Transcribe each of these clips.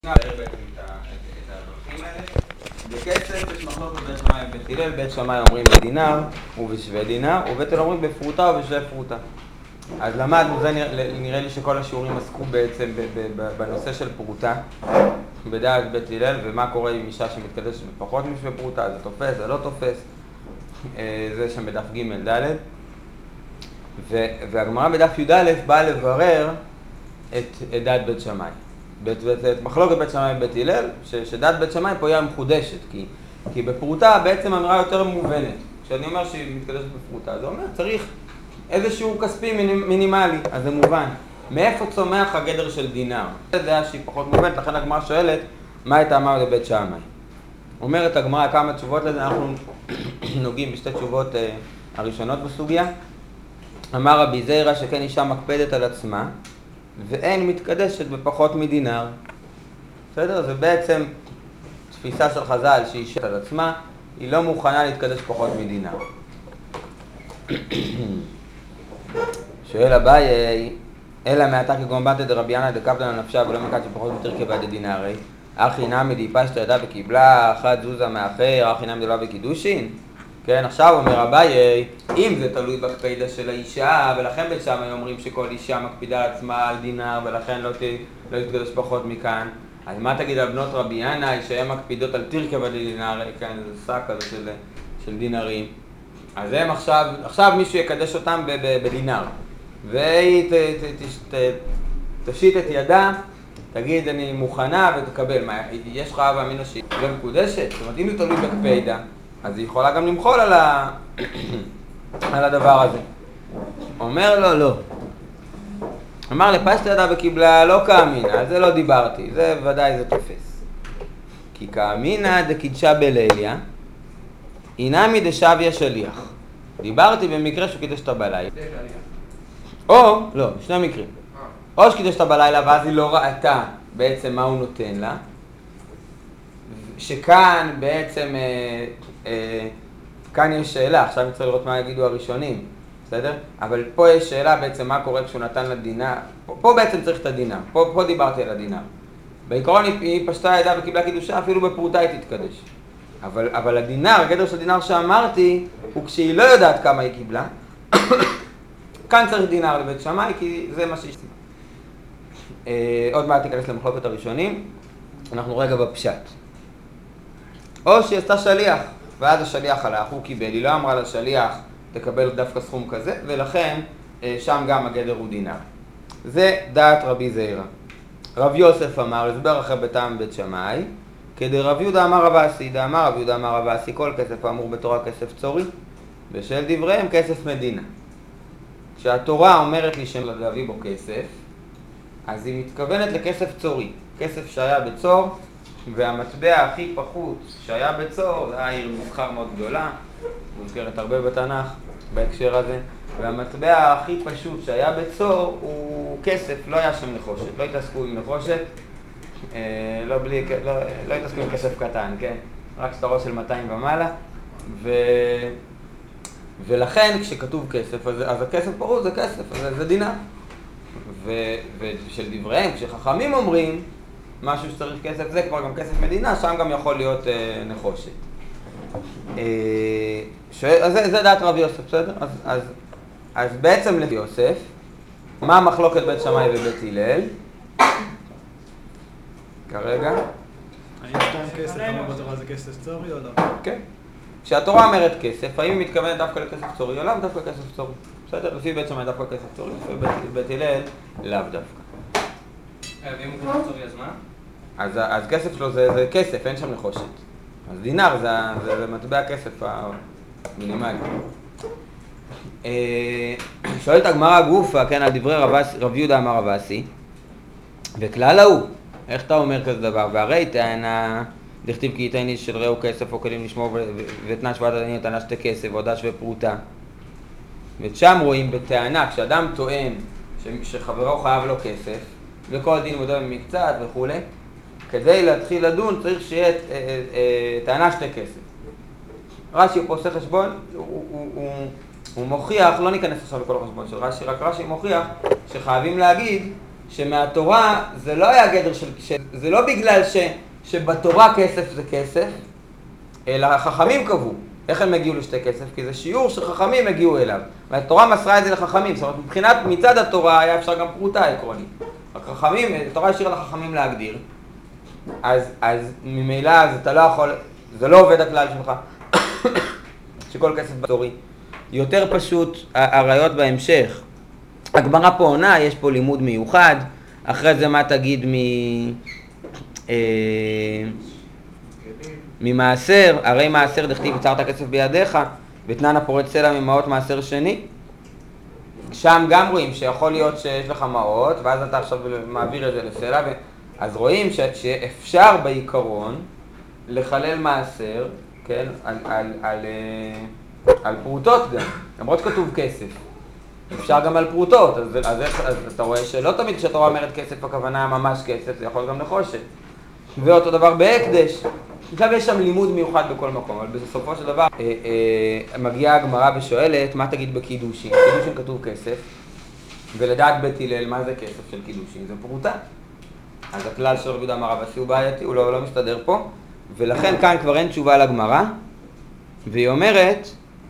בעצם את הדרכים האלה. בכסף יש מחלוקת בית שמאי ובית הלל. בית שמאי אומרים בדינר ובשווה דינר, ובית הלל אומרים בפרוטה ובשווה פרוטה. אז למדנו, זה נראה לי שכל השיעורים עסקו בעצם בנושא של פרוטה בדעת בית הלל, ומה קורה עם אישה שמתקדשת בפחות משווה פרוטה, זה תופס, זה לא תופס. זה שם בדף ג' ד', והגמרא בדף י' באה לברר את דעת בית שמאי. את מחלוקת בית שמאי ובית הלל, שדעת בית שמאי פה היה מחודשת, כי בפרוטה בעצם אמירה יותר מובנת. כשאני אומר שהיא מתקדשת בפרוטה, זה אומר צריך איזשהו כספי מינימלי, אז זה מובן. מאיפה צומח הגדר של דינר? זה דעה שהיא פחות מובנת, לכן הגמרא שואלת, מה הייתה אמר לבית שמאי? אומרת הגמרא כמה תשובות לזה, אנחנו נוגעים בשתי תשובות הראשונות בסוגיה. אמר רבי זיירא שכן אישה מקפדת על עצמה, ואין מתקדשת בפחות מדינר. בסדר? זה בעצם תפיסה של חז"ל שאישה על עצמה, היא לא מוכנה להתקדש פחות מדינר. שואל אביי, אלא מעתה כגון בתא דרבי ינא דקפדא לנפשה ולא מקדשת פחות מתרכבה דדינרי, אחי נמי דיפשטא ידה וקיבלה, אחת זוזה מאחר, אחי נמי דלא בקידושין. כן, עכשיו אומר אביי, אם זה תלוי בקפידה של האישה, ולכן בית שמאי אומרים שכל אישה מקפידה על עצמה על דינר, ולכן לא יתקדש פחות מכאן, אז מה תגיד על בנות רבי ינא, שהן מקפידות על תרכבה דדינר, כן, זה שק כזה של דינרים. אז הם עכשיו מישהו יקדש אותם בדינר, והיא תשיט את ידה, תגיד אני מוכנה ותקבל. מה, יש לך אבא אמינה שהיא לא מקודשת? זאת אומרת, אם זה תלוי בקפידה, אז היא יכולה גם למחול על הדבר הזה. אומר לו, לא. אמר לפשטא ידה וקיבלה, לא כאמינא, על זה לא דיברתי, זה ודאי זה תופס. כי כאמינא דקידשה בליליה, אינמי דשביה שליח. דיברתי במקרה שהוא קידש אותה בלילה. או, לא, שני מקרים. או שקידש אותה בלילה ואז היא לא ראתה בעצם מה הוא נותן לה, שכאן בעצם, כאן יש שאלה, עכשיו אני צריך לראות מה יגידו הראשונים, בסדר? אבל פה יש שאלה בעצם מה קורה כשהוא נתן לה דינר, פה בעצם צריך את הדינר, פה דיברתי על הדינר. בעיקרון היא פשטה ידה וקיבלה קידושה, אפילו בפרוטה היא תתקדש. אבל הדינר, הגדר של דינר שאמרתי, הוא כשהיא לא יודעת כמה היא קיבלה, כאן צריך דינר לבית שמאי, כי זה מה שהיא... עוד מעט תיכנס למחלוקת הראשונים, אנחנו רגע בפשט. או שהיא עשתה שליח, ואז השליח הלך, הוא קיבל, היא לא אמרה לשליח, תקבל דווקא סכום כזה, ולכן שם גם הגדר הוא דינר. זה דעת רבי זיירא. רב יוסף אמר, הסבר אחר בטעם בית שמאי, כדרב יהודה אמר רב אסי, דאמר רב יהודה אמר רב אסי, כל כסף האמור בתורה כסף צורי, בשל דבריהם כסף מדינה. כשהתורה אומרת לי להביא בו כסף, אז היא מתכוונת לכסף צורי, כסף שהיה בצור, והמטבע הכי פחות שהיה בצור, זה היה עיר מסחר מאוד גדולה, מוזכרת הרבה בתנ"ך בהקשר הזה, והמטבע הכי פשוט שהיה בצור הוא כסף, לא היה שם נחושת, לא התעסקו עם נחושת, לא התעסקו עם כסף קטן, כן? רק סטרות של 200 ומעלה, ולכן כשכתוב כסף, אז הכסף פרוט זה כסף, זה דינר. ושל דבריהם, כשחכמים אומרים משהו שצריך כסף, זה כבר גם כסף מדינה, שם גם יכול להיות נחושת. אז זה דעת רב יוסף, בסדר? אז בעצם לפי יוסף, מה המחלוקת בית שמאי ובית הלל? כרגע? האם סתם כסף אמור בתורה זה כסף צורי או לא? כן. כשהתורה אומרת כסף, האם היא מתכוונת דווקא לכסף צורי או לאו דווקא כסף צורי? בסדר? לפי בית שמאי דווקא כסף צורי, לפי בית הלל לאו דווקא. ואם הוא כסף צורי אז מה? אז כסף שלו זה כסף, אין שם נחושת. אז דינר זה מטבע כסף המינימלי. שואלת הגמרא גופה, כן, על דברי רב יהודה אמר רב אסי, וכלל ההוא, איך אתה אומר כזה דבר? והרי טענה, דכתיב כי ייתן איש של רעהו כסף או כלים לשמור ותנא שבועת הדין נתנה שתי כסף ועודה שווה פרוטה. ושם רואים בטענה, כשאדם טוען שחברו חייב לו כסף, וכל דין מודע במקצת וכו', כדי להתחיל לדון צריך שיהיה טענה שתי כסף. רש"י פה עושה חשבון, הוא מוכיח, לא ניכנס עכשיו לכל החשבון של רש"י, רק רש"י מוכיח שחייבים להגיד שמהתורה זה לא היה גדר זה לא בגלל שבתורה כסף זה כסף, אלא החכמים קבעו. איך הם הגיעו לשתי כסף? כי זה שיעור שחכמים הגיעו אליו. והתורה מסרה את זה לחכמים. זאת אומרת, מצד התורה היה אפשר גם פרוטה עקרונית. החכמים, התורה השאירה לחכמים להגדיר. אז ממילא אתה לא יכול, זה לא עובד הכלל שלך, שכל כסף בתורי. יותר פשוט, הראיות בהמשך. הגמרא פה עונה, יש פה לימוד מיוחד. אחרי זה מה תגיד ממעשר, הרי מעשר דכתיב יצרת כסף בידיך, ותנן הפורץ סלע ממעות מעשר שני. שם גם רואים שיכול להיות שיש לך מעות, ואז אתה עכשיו מעביר את זה לסלע, אז רואים שאפשר בעיקרון לחלל מעשר, כן, על פרוטות גם, למרות כתוב כסף. אפשר גם על פרוטות, אז אתה רואה שלא תמיד כשהתורה אומרת כסף הכוונה ממש כסף, זה יכול גם נחושת. ואותו דבר בהקדש. עכשיו יש שם לימוד מיוחד בכל מקום, אבל בסופו של דבר מגיעה הגמרא ושואלת מה תגיד בקידושין. קידושין כתוב כסף, ולדעת בית הלל מה זה כסף של קידושין, זה פרוטה. אז הכלל של רבי יהודה אמר רב אסי הוא בעייתי, הוא לא מסתדר פה, ולכן כאן כבר אין תשובה לגמרא, והיא אומרת,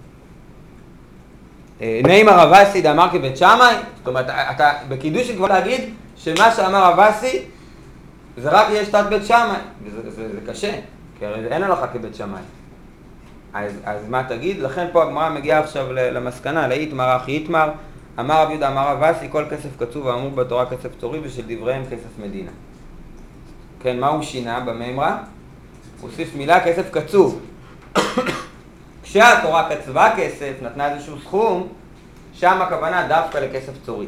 נאמר רב אסי דאמר כבית שמאי, זאת אומרת, אתה בקידושין כבר להגיד שמה שאמר רב אסי זה רק יש תת בית שמאי, וזה קשה, כי הרי אין הלכה כבית שמאי. אז מה תגיד? לכן פה הגמרא מגיעה עכשיו למסקנה, לאיתמר אחי איתמר, אמר רב יהודה אמר רב אסי, כל כסף קצוב ואמור בתורה כסף תורי ושל דבריהם כסף מדינה. כן, מה הוא שינה בממרה? הוא הוסיף מילה כסף קצוב. כשהתורה קצבה כסף, נתנה איזשהו סכום, שם הכוונה דווקא לכסף צורי.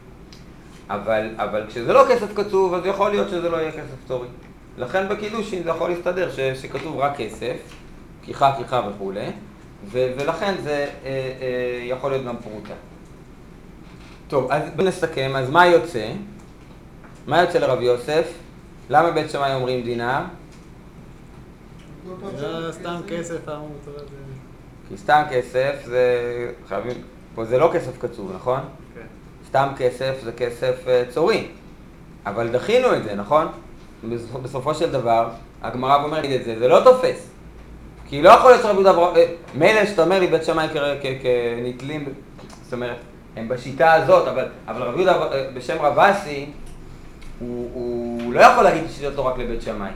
אבל כשזה לא כסף קצוב, אז יכול להיות שזה לא יהיה כסף צורי. לכן בקידושין זה יכול להסתדר שכתוב רק כסף, כיחה וכו', ולכן זה יכול להיות גם פרוטה. טוב, אז נסכם, אז מה יוצא? מה יוצא לרב יוסף? למה בית שמאי אומרים דינר? זה סתם כסף אמור לצורך זה. כי סתם כסף זה חייבים, פה זה לא כסף קצוב, נכון? כן. סתם כסף זה כסף צורי, אבל דחינו את זה, נכון? בסופו של דבר, הגמרא אומרת את זה, זה לא תופס. כי לא יכול להיות שרבי יהודה, מילא שאתה אומר לי בית שמאי כנתלים, זאת אומרת, הם בשיטה הזאת, אבל רבי יהודה בשם רב אסי, הוא לא יכול להגיד שיטתו רק לבית שמאי.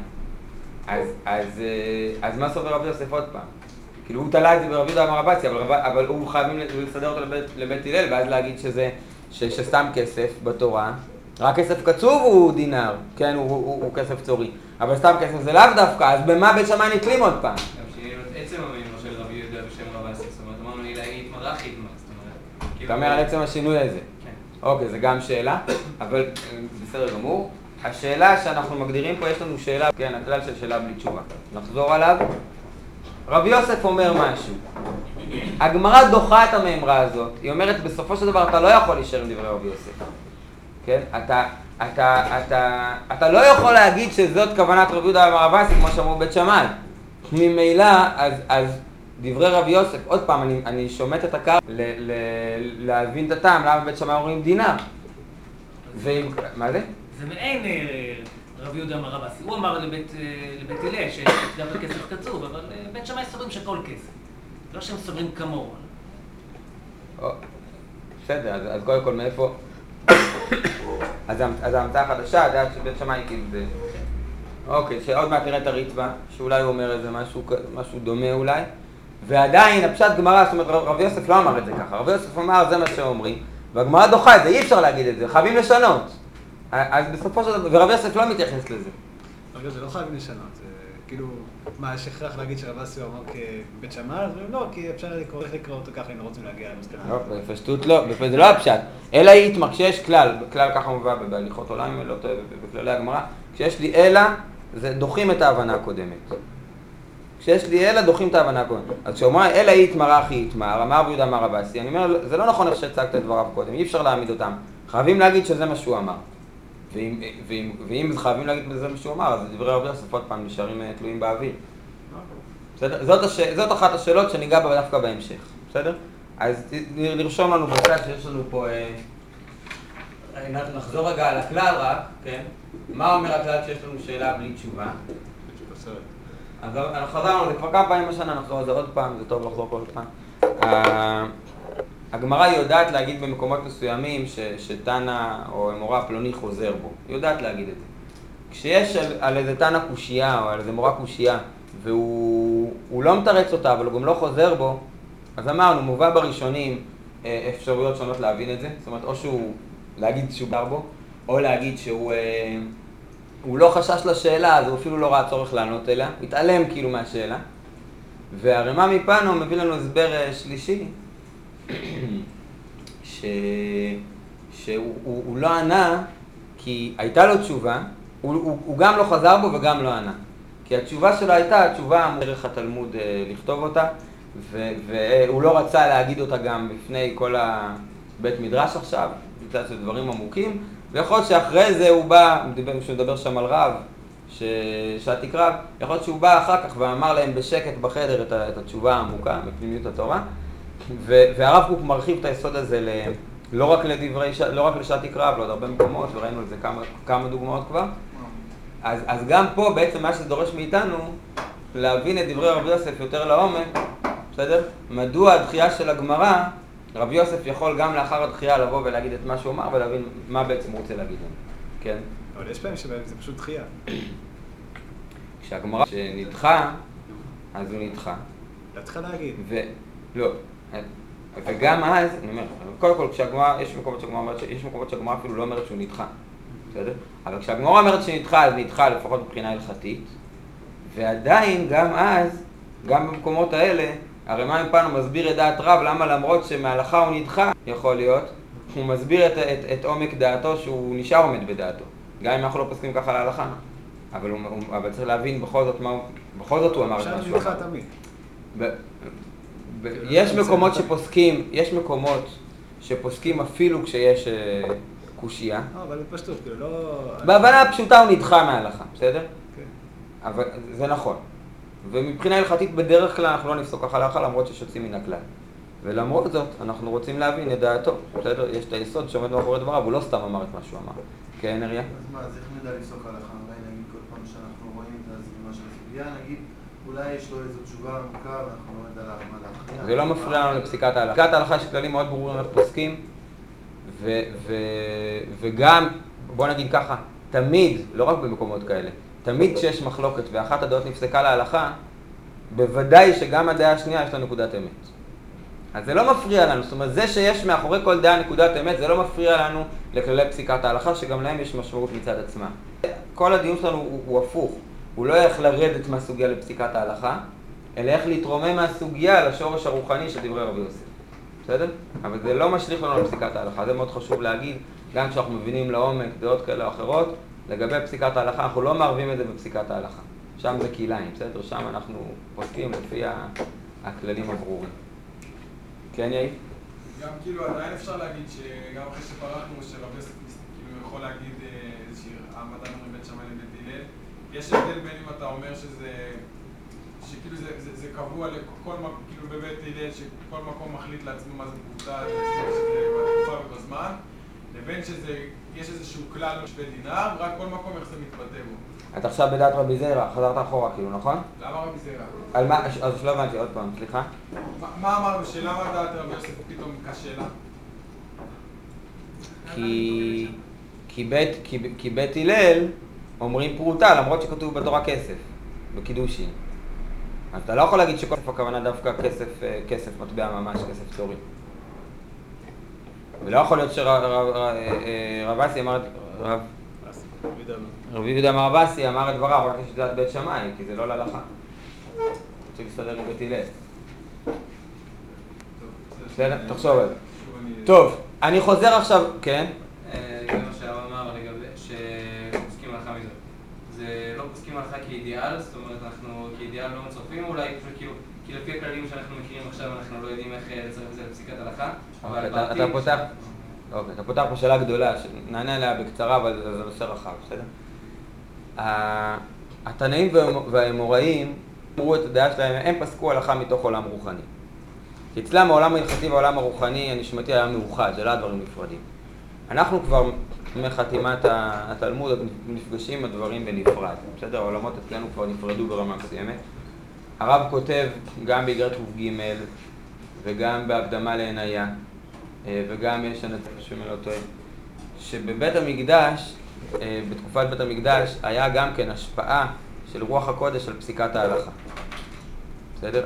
אז מה סובר רבי יוסף עוד פעם? כאילו הוא תלה את זה ברבי יהודה אמר רב אסי, אבל הוא חייבים לסדר אותו לבית הלל, ואז להגיד שסתם כסף בתורה, רק כסף קצוב הוא דינר, כן, הוא כסף צורי, אבל סתם כסף זה לאו דווקא, אז במה בית שמאי נתלים עוד פעם? גם שיהיה עצם המימור של רבי יהודה בשם רב אסי, זאת אומרת, אמרנו לי להגיד מרח יתמר, זאת אומרת. אתה אומר על עצם השינוי הזה. כן. אוקיי, זה גם שאלה, אבל בסדר גמור. השאלה שאנחנו מגדירים פה, יש לנו שאלה, כן, הכלל של שאלה בלי תשובה. נחזור עליו. רבי יוסף אומר משהו. הגמרא דוחה את המאמרה הזאת. היא אומרת, בסופו של דבר אתה לא יכול להישאר עם דברי רבי יוסף. כן? אתה לא יכול להגיד שזאת כוונת רבי יהודה אמר רב אסי, כמו שאמרו בית שמאי. ממילא, אז דברי רבי יוסף, עוד פעם, אני שומט את הקר להבין את הטעם, למה בית שמאי אומרים דינר. מה זה? זה מעין רבי יהודה אמר רב אסי. הוא אמר לבית הלל שדווקא כסף קצוב, אבל בית שמאי סוברים שכל כסף. לא שהם סוברים כמוהו. בסדר, אז קודם כל מאיפה? אז ההמצאה החדשה, הדעת שבית שמאי כאילו זה... אוקיי, שעוד מעט נראה את הרצפה, שאולי הוא אומר איזה משהו דומה אולי. ועדיין, הפשט גמרא, זאת אומרת, רבי יוסף לא אמר את זה ככה. רבי יוסף אמר, זה מה שאומרים. והגמרא דוחה את זה, אי אפשר להגיד את זה, חייבים לשנות. אז בסופו של דבר, ורבי יוסף לא מתייחס לזה. רגע, זה לא חייבים לשנות, זה כאילו, מה, יש הכרח להגיד שרב אסי הוא אמר כבית שמאי? אז לא, כי אפשר לקרוא אותו ככה אם לא רוצים להגיע למסקנה. לא, בפשטות לא, זה לא הפשט. אלא יתמר, כשיש כלל ככה מובא בהליכות עולם, לא טועה, בכללי הגמרא, כשיש לי אלא, זה דוחים את ההבנה הקודמת. כשיש לי אלא, דוחים את ההבנה הקודמת. אז כשאומר אלא יתמר אחי יתמר, אמר רבי יהודה אמר רב אסי, אני אומר, זה לא נכון איך שהצגת את דבריו קודם, אי אפשר להעמיד אותם. חייבים להגיד שזה מה שהוא אמר. ואם חייבים להגיד בזה מה שהוא אמר, אז דברי רבי יוסף עוד פעם נשארים תלויים באוויר. זאת אחת השאלות שניגע בה דווקא בהמשך, בסדר? אז נרשום לנו בצד שיש לנו פה נחזור רגע על הכלל רק, כן? מה אומר הכלל כשיש לנו שאלה בלי תשובה? אז אנחנו חזרנו, זה כבר כמה פעמים בשנה, נחזור על זה עוד פעם, זה טוב לחזור כל פעם. הגמרא יודעת להגיד במקומות מסוימים שתנא או מורה פלוני חוזר בו. היא יודעת להגיד את זה. כשיש על איזה תנא קושייה או על איזה מורה קושייה, והוא לא מתרץ אותה, אבל הוא גם לא חוזר בו, אז אמרנו, מובא בראשונים אפשרויות שונות להבין את זה. זאת אומרת, או שהוא להגיד שהוא גר בו, או להגיד שהוא לא חשש לשאלה, אז הוא אפילו לא ראה צורך לענות אליה, הוא התעלם כאילו מהשאלה. והרמ"א מפנו מביא לנו הסבר שלישי, שהוא לא ענה כי הייתה לו תשובה, הוא גם לא חזר בו וגם לא ענה. כי התשובה שלו הייתה התשובה דרך התלמוד לכתוב אותה, והוא לא רצה להגיד אותה גם בפני כל הבית מדרש עכשיו, בגלל שזה דברים עמוקים, ויכול להיות שאחרי זה הוא בא, כשהוא מדבר שם על רב, שעתיק רב, יכול להיות שהוא בא אחר כך ואמר להם בשקט בחדר את התשובה העמוקה, בפנימיות התורה, והרב קוק מרחיב את היסוד הזה לא רק לשעתיק רב, לעוד הרבה מקומות, וראינו על זה כמה דוגמאות כבר. אז גם פה בעצם מה שדורש מאיתנו להבין את דברי רבי יוסף יותר לעומק, בסדר? מדוע הדחייה של הגמרא, רבי יוסף יכול גם לאחר הדחייה לבוא ולהגיד את מה שהוא אמר ולהבין מה בעצם הוא רוצה להגיד לנו, כן? אבל יש פעמים שבהם זה פשוט דחייה. כשהגמרא שנדחה, אז הוא נדחה. אתה צריך להגיד. לא, וגם אז, אני אומר, קודם כל כשהגמרא, יש מקומות שהגמרא אפילו לא אומרת שהוא נדחה, בסדר? אבל כשהגמרא אומרת שנדחה, אז נדחה לפחות מבחינה הלכתית, ועדיין גם אז, גם במקומות האלה, הרמ"א מפנו מסביר את דעת רב, למה למרות שמהלכה הוא נדחה, יכול להיות, הוא מסביר את עומק דעתו שהוא נשאר עומד בדעתו. גם אם אנחנו לא פוסקים ככה להלכה, אבל צריך להבין בכל זאת הוא אמר את משהו. עכשיו נדחה תמיד. יש מקומות שפוסקים אפילו כשיש קושייה. אבל בפשטות, כאילו לא... בהבנה הפשוטה הוא נדחה מההלכה, בסדר? כן. אבל זה נכון. ומבחינה הלכתית בדרך כלל אנחנו לא נפסוק ככה להלכה למרות שיש יוצאים מן הכלל. ולמרות זאת אנחנו רוצים להבין את דעתו, בסדר? יש את היסוד שעומד מאחורי דבריו, הוא לא סתם אמר את מה שהוא אמר. כן, אריה? אז מה, אז איך נדע לפסוק הלכה? אולי נגיד כל פעם שאנחנו רואים את הזרימה של הסוגיה, נגיד אולי יש לו איזו תשובה עמוקה ואנחנו לא נדע מה להכריע. זה לא מפריע לנו לפסיקת ההלכה. בפסיקת ההלכה יש כללים מאוד ברורים איך פוסקים, וגם, בוא נגיד ככה, תמיד, לא רק במקומות כאלה, תמיד כשיש מחלוקת ואחת הדעות נפסקה להלכה, בוודאי שגם הדעה השנייה יש לה נקודת אמת. אז זה לא מפריע לנו, זאת אומרת, זה שיש מאחורי כל דעה נקודת אמת, זה לא מפריע לנו לכללי פסיקת ההלכה, שגם להם יש משמעות מצד עצמה. כל הדיון שלנו הוא הפוך, הוא לא איך לרדת מהסוגיה לפסיקת ההלכה, אלא איך להתרומם מהסוגיה לשורש הרוחני של דברי רבי יוסף. בסדר? אבל זה לא משליך לנו לפסיקת ההלכה, זה מאוד חשוב להגיד, גם כשאנחנו מבינים לעומק דעות כאלה או אחרות, לגבי פסיקת ההלכה, אנחנו לא מערבים את זה בפסיקת ההלכה. שם זה קהיליים, בסדר? שם אנחנו פוסקים לפי הכללים הברורים. כן, יאי? גם כאילו עדיין אפשר להגיד שגם אחרי שפרחנו, שרבי יוסף כאילו יכול להגיד איזושהי העמדה מבית שמאי לבית הלל, יש הבדל בין אם אתה אומר שכאילו זה קבוע לכל מקום, כאילו בבית הלל, שכל מקום מחליט לעצמו מה זה פרוטה, בתקופה ובזמן, לבין שיש איזשהו כלל משפט דינר, רק כל מקום איך זה מתבטא בו. אתה עכשיו בדעת רבי זרע, חזרת אחורה כאילו, נכון? למה רבי זרע? על מה? אז לא הבנתי, עוד פעם, סליחה. מה אמרנו? שלמה דעת רבי יוסף פתאום כשאלה? כי בית הלל אומרים פרוטה, למרות שכתוב בתורה כסף, בקידושין. אז אתה לא יכול להגיד שכל הכוונה דווקא כסף מטבע ממש, כסף צורי. ולא יכול להיות שרב אסי אמר, רבי יהודה אמר רב אסי אמר את דבריו רק לשיטת בית שמאי, כי זה לא להלכה. צריך להסתדר עם בית הלל. בסדר? תחשוב על זה. טוב, אני חוזר עכשיו, כן? זה מה שהרב אמר לגבי שפוסקים הלכה מזה. זה לא פוסקים הלכה כאידיאל, זאת אומרת אנחנו כאידיאל לא מצרפים, אולי פשוט כאילו, כי לפי הכללים שאנחנו מכירים עכשיו אנחנו לא יודעים איך לצרף את זה לפסיקת הלכה. אתה פותח פה שאלה גדולה, שנענה עליה בקצרה, אבל זה נושא רחב, בסדר? התנאים והאמוראים אמרו את הדעה שלהם, הם פסקו הלכה מתוך עולם רוחני. אצלם העולם ההלכתי והעולם הרוחני הנשמתי היה מאוחד, זה לא הדברים נפרדים. אנחנו כבר מחתימת התלמוד נפגשים עם הדברים בנפרד, בסדר? העולמות אצלנו כבר נפרדו ברמה מסוימת. הרב כותב גם באיגרת ק"ג וגם בהקדמה לעניה, וגם יש הנתון שמלא טועה, שבבית המקדש, בתקופת בית המקדש, היה גם כן השפעה של רוח הקודש על פסיקת ההלכה. בסדר?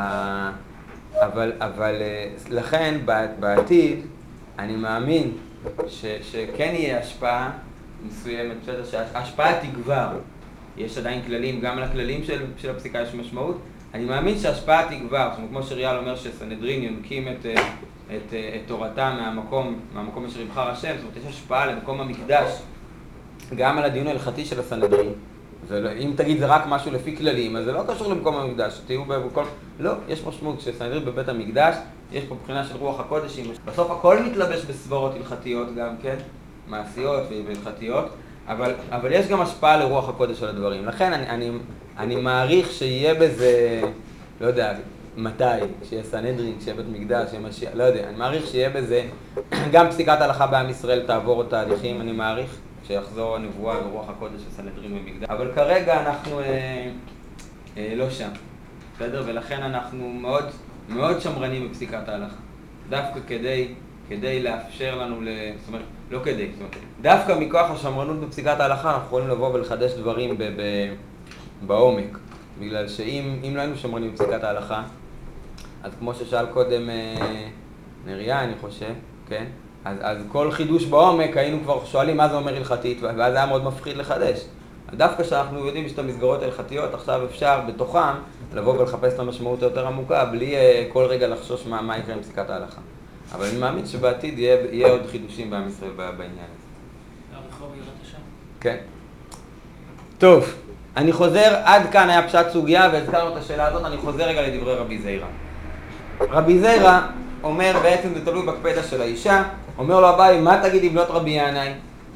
אבל לכן בעתיד אני מאמין שכן יהיה השפעה מסוימת, בסדר? שההשפעה תגבר. יש עדיין כללים, גם לכללים של הפסיקה יש משמעות. אני מאמין שההשפעה תגבר, כמו שריאל אומר שסנהדרין יונקים את תורתם מהמקום אשר יבחר השם, זאת אומרת, יש השפעה למקום המקדש, גם על הדיון ההלכתי של הסנהדרין. אם תגיד זה רק משהו לפי כללים, אז זה לא קשור למקום המקדש, תהיו בכל... לא, יש משמעות שסנהדרין בבית המקדש, יש פה בחינה של רוח הקודש, בסוף הכל מתלבש בסברות הלכתיות גם, כן? מעשיות והלכתיות, אבל יש גם השפעה לרוח הקודש על הדברים. לכן אני מעריך שיהיה בזה, לא יודע, מתי, שיהיה סנהדרין, שיהיה בית מקדש, שיהיה משיח, לא יודע, אני מעריך שיהיה בזה, גם פסיקת הלכה בעם ישראל תעבור את תהליכים, אני מעריך שיחזור הנבואה ורוח הקודש של סנהדרין במקדש. אבל כרגע אנחנו לא שם, בסדר? ולכן אנחנו מאוד, מאוד שמרנים בפסיקת ההלכה. דווקא כדי לאפשר לנו, זאת אומרת, לא כדי, זאת אומרת, דווקא מכוח השמרנות בפסיקת ההלכה אנחנו יכולים לבוא ולחדש דברים בעומק. בגלל שאם לא היינו שמרנים בפסיקת ההלכה, אז כמו ששאל קודם נריה, אני חושב, כן? אז כל חידוש בעומק היינו כבר שואלים מה זה אומר הלכתית, ואז היה מאוד מפחיד לחדש. דווקא שאנחנו יודעים שיש את המסגרות ההלכתיות, עכשיו אפשר בתוכם לבוא ולחפש את המשמעות היותר עמוקה, בלי כל רגע לחשוש מה יקרה עם פסיקת ההלכה. אבל אני מאמין שבעתיד יהיה עוד חידושים בעם ישראל בעניין הזה. הרחוב יראת השם. כן. טוב, אני חוזר, עד כאן היה פשט סוגיה והזכרנו את השאלה הזאת, אני חוזר רגע לדברי רבי זיירא. רבי זיירא אומר, בעצם זה תלוי בקפדה של האישה, אומר לו אביי, מה תגיד עם בנות רבי ינאי?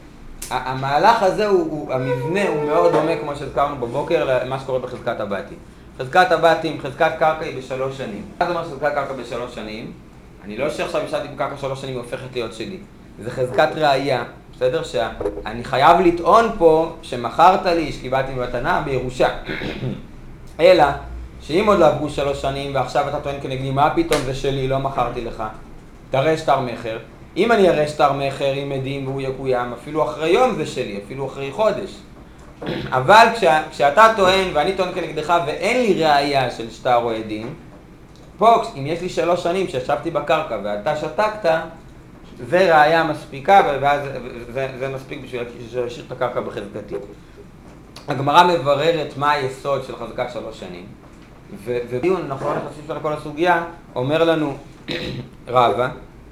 המהלך הזה, המבנה הוא מאוד דומה, כמו שהזכרנו בבוקר, למה שקורה בחזקת הבתים. חזקת הבתים, חזקת קרקע היא ב3 שנים. מה זה אומר חזקת קרקע ב3 שנים? אני לא שעכשיו ישבתי בקרקע 3 שנים, היא הופכת להיות שלי. זה חזקת ראייה, בסדר? שאני חייב לטעון פה שמכרת לי, שקיבלתי במתנה בירושה. אלא, שאם עוד לא עברו 3 שנים ועכשיו אתה טוען כנגדי, מה פתאום זה שלי, לא מכרתי לך? תראה שטר מחר. אם אני אראה שטר מחר עם עדים והוא יקוים, אפילו אחרי יום זה שלי, אפילו אחרי חודש. אבל כשאתה טוען ואני טוען כנגדך ואין לי ראייה של שטר או עדים, פה, אם יש לי 3 שנים שישבתי בקרקע ואתה שתקת, זה ראייה מספיקה, ואז זה מספיק בשביל להשאיר את הקרקע בחזקתי. הגמרא מבררת מה היסוד של חזקת 3 שנים. ודיון, אנחנו לא נכנסים של כל הסוגיה, אומר לנו רבא,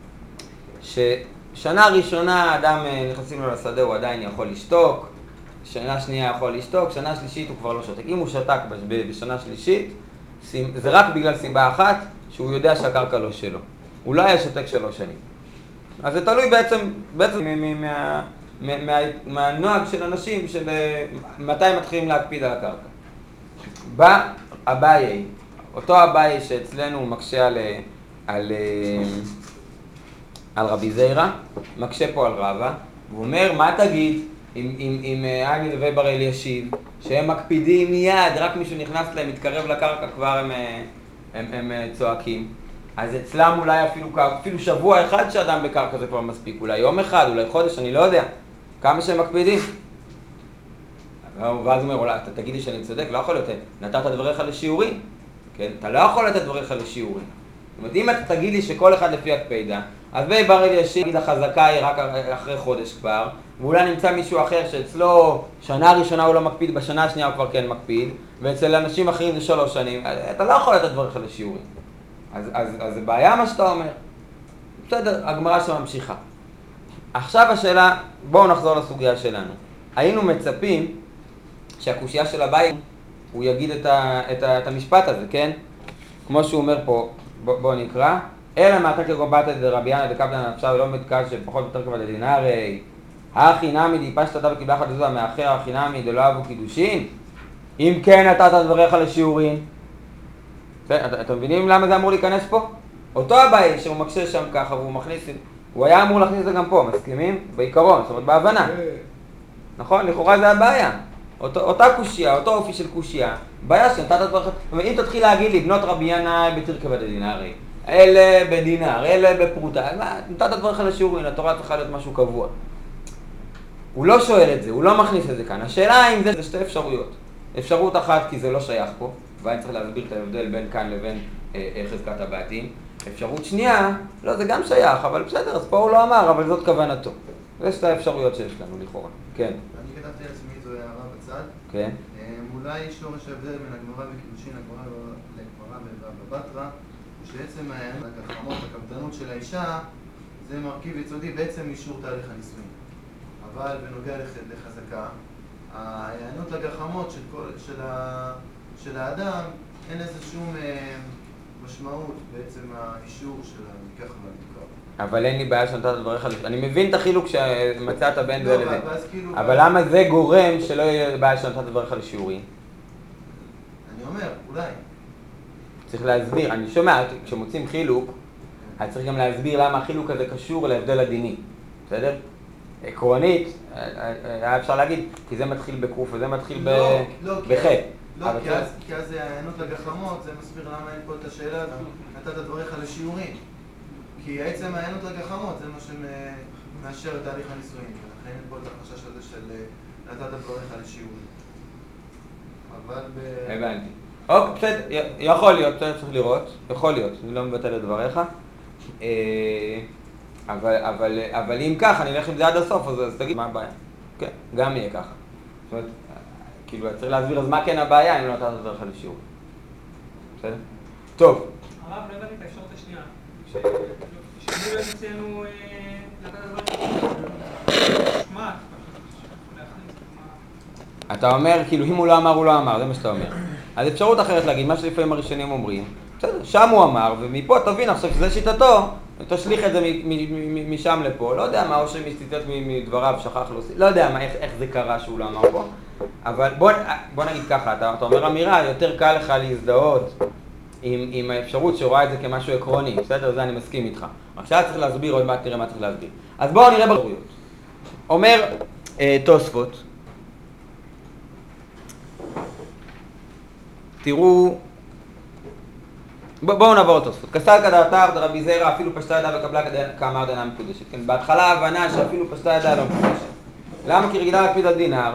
ששנה ראשונה אדם נכנסים לו לשדה, הוא עדיין יכול לשתוק, שנה שנייה יכול לשתוק, שנה שלישית הוא כבר לא שותק. אם הוא שתק בשנה שלישית, זה רק בגלל סיבה אחת, שהוא יודע שהקרקע לא שלו. הוא לא היה שותק 3 שנים. אז זה תלוי בעצם מהנוהג של אנשים, של מתי מתחילים להקפיד על הקרקע. בא אביי, אותו אביי שאצלנו הוא מקשה על רבי זיירא, מקשה פה על רבא, והוא אומר, מה תגיד אם אגי ובר אלישיב, שהם מקפידים מיד, רק מישהו נכנס להם, מתקרב לקרקע, כבר הם צועקים. אז אצלם אולי אפילו שבוע אחד שאדם בקרקע זה כבר מספיק, אולי יום אחד, אולי חודש, אני לא יודע, כמה שהם מקפידים. ואז הוא אומר, אולי, אתה תגיד לי שאני צודק, לא יכול להיות, נתת דבריך לשיעורים, כן? אתה לא יכול לתת דבריך לשיעורים. זאת אומרת, אם אתה תגיד לי שכל אחד לפי הקפידה, אז בר אלישיב, נגיד החזקה היא רק אחרי חודש כבר, ואולי נמצא מישהו אחר שאצלו שנה ראשונה הוא לא מקפיד, בשנה השנייה הוא כבר כן מקפיד, ואצל אנשים אחרים זה 3 שנים, אתה לא יכול לתת דבריך לשיעורים. אז זה בעיה מה שאתה אומר. בסדר, הגמרא שממשיכה. עכשיו השאלה, בואו נחזור לסוגיה שלנו. היינו מצפים שהקושייה של הבית, הוא יגיד את המשפט הזה, כן? כמו שהוא אומר פה, בואו נקרא. אלא מעתה כגובתא דרבי ינאי דקפדא נפשה ולא מתקש שפחות יותר כבד דינרי. הכי נמי דיפשת אתה וקיבלה לך לזו המאחר, הכי נמי דלא אהבו קידושין. אם כן נתת דבריך לשיעורים. אתם מבינים למה זה אמור להיכנס פה? אותו הבית שהוא מקשה שם ככה והוא מכניס הוא היה אמור להכניס את זה גם פה, מסכימים? בעיקרון, זאת אומרת בהבנה. נכון? לכאורה זה הבעיה. אותה קושיה, אותו אופי של קושיה, בעיה שנתת דברך, אם תתחיל להגיד לי, בנות רבי ינאי בתרכא בדינרי, אלה בדינר, אלה בפרוטה, נתת דברך לשיעורים, התורה צריכה להיות משהו קבוע. הוא לא שואל את זה, הוא לא מכניס את זה כאן. השאלה אם זה שתי אפשרויות. אפשרות אחת כי זה לא שייך פה, ואני צריך להסביר את ההבדל בין כאן לבין חזקת הבתים. אפשרות שנייה, לא, זה גם שייך, אבל בסדר, אז פה הוא לא אמר, אבל זאת כוונתו. זה שתי האפשרויות שיש לנו לכאורה. כן. אני כתבתי לעצמי, זו הערה בצד. כן. אולי שורש ההבדל בין הגמרא וקידושין לגמרא בבבא בתרא, שעצם הגחמות, הקפדנות של האישה, זה מרכיב יסודי בעצם אישור תהליך הנישואים. אבל בנוגע לחזקה, ההיענות לגחמות של האדם, אין לזה שום משמעות בעצם האישור של המיקח והמוכר. אבל אין לי בעיה שנתת דבריך, אני מבין את החילוק שמצאת בין זה לזה. אבל למה זה גורם שלא יהיה בעיה שנתת דבריך לשיעורים? אני אומר, אולי. צריך להסביר, אני שומע, כשמוצאים חילוק, אז צריך גם להסביר למה החילוק הזה קשור להבדל הדיני. בסדר? עקרונית, היה אפשר להגיד, כי זה מתחיל בקוף וזה מתחיל בחטא. לא, כי אז ההיענות לגחמות, זה מסביר למה אין פה את השאלה, נתת דבריך לשיעורים. כי עצם ההיענות לגחמות זה מה שמאשר את תהליך הנישואים, ולכן אין פה את החשש הזה של נתת דבריך לשיעורים. אבל הבנתי. אוקיי, בסדר, יכול להיות, צריך לראות, יכול להיות, אני לא מבטל את דבריך. אבל אם כך, אני אלך עם זה עד הסוף, אז תגיד מה הבעיה. כן, גם יהיה ככה. זאת אומרת, כאילו, צריך להסביר אז מה כן הבעיה, אם לא נתת דבריך לשיעור. בסדר? טוב. הרב, לא הבנתי את האפשרות השנייה. שאני לא אצלנו נתת דבריך שמעת. אתה אומר, כאילו, אם הוא לא אמר, הוא לא אמר, זה מה שאתה אומר. אז אפשרות אחרת להגיד, מה שלפעמים הראשונים אומרים, בסדר, שם הוא אמר, ומפה תבין עכשיו שזה שיטתו, תשליך את זה משם לפה, לא יודע מה, או שמסתתת מדבריו, שכח להוסיף, לא יודע איך זה קרה שהוא לא אמר פה, אבל בוא נגיד ככה, אתה אומר אמירה, יותר קל לך להזדהות עם האפשרות שרואה את זה כמשהו עקרוני, בסדר? זה אני מסכים איתך. עכשיו צריך להסביר, עוד מעט תראה מה צריך להסביר. אז בואו נראה ברויות. אומר תוספות, תראו, בואו נעבור לתוספות. כסל כדרתר דרבי זרע אפילו פשטה ידה וקבלה כאמר דנה מקודשת. כן, בהתחלה ההבנה שאפילו פשטה ידה לא מקודשת. למה? כי רגילה להקפיד על דינר,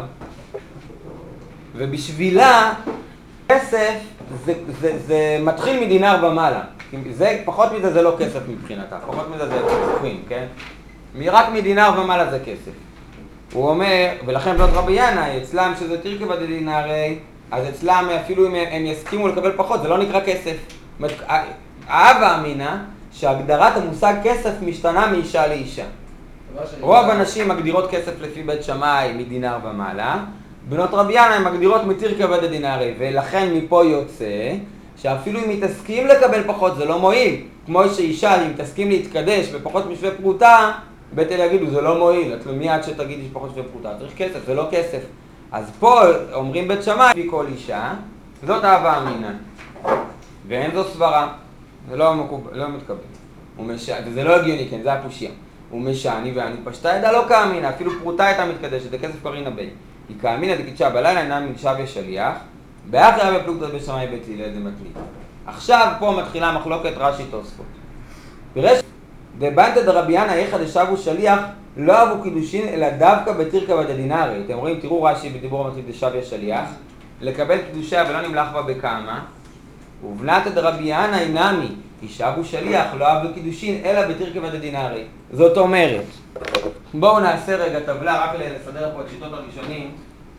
ובשבילה כסף זה מתחיל מדינר ומעלה. זה, פחות מזה זה לא כסף מבחינתה, פחות מזה זה צוחים, כן? רק מדינר ומעלה זה כסף. הוא אומר, ולכן בנות רבי ינאי, אצלם שזה תרכא בדינרי, אז אצלם אפילו אם הם יסכימו לקבל פחות, זה לא נקרא כסף. האבא אמינה שהגדרת המושג כסף משתנה מאישה לאישה. רוב הנשים מגדירות כסף לפי בית שמאי מדינר ומעלה, בנות רבי ינאי הן מגדירות מתרכא בדינרי, ולכן מפה יוצא שאפילו אם היא תסכים לקבל פחות זה לא מועיל. כמו שאישה אם תסכים להתקדש בפחות משווה פרוטה, בית אל יגידו זה לא מועיל, את מיד שתגיד יש פחות שווה פרוטה, צריך כסף, זה לא כסף. אז פה אומרים בית שמאי, לפי כל אישה, זאת אהבה אמינה. ואין זו סברה, זה לא מתקבל. וזה לא הגיוני, כן, זה הקושיה. ומשעני ואני פשטה ידה לא כאמינה, אפילו פרוטה הייתה מתקדשת, זה כסף קרינה בי. היא כאמינה דקידשה בלילה, אינה מקדשה ושליח, באחרי היה בפלוגתא בשמאי בית הלל זה מתמיד. עכשיו פה מתחילה מחלוקת רש"י תוספות. פירש, דבנתא דרבי ינאי איכא דשבו שליח, לא אהבו קידושין אלא דווקא בתרכא בדינרי. אתם רואים, תראו רש"י בדיבור המתמיד דשביה שליח, לקבל קידושיה ולא נמלח בה בכמה, ובנתא דרבי ינאי נמי, ישבו שליח, לא אהבו קידושין אלא בתרכא בדינרי. זאת אומרת, בואו נעשה רגע טבלה, רק לסדר פה את שיטות הראשונים.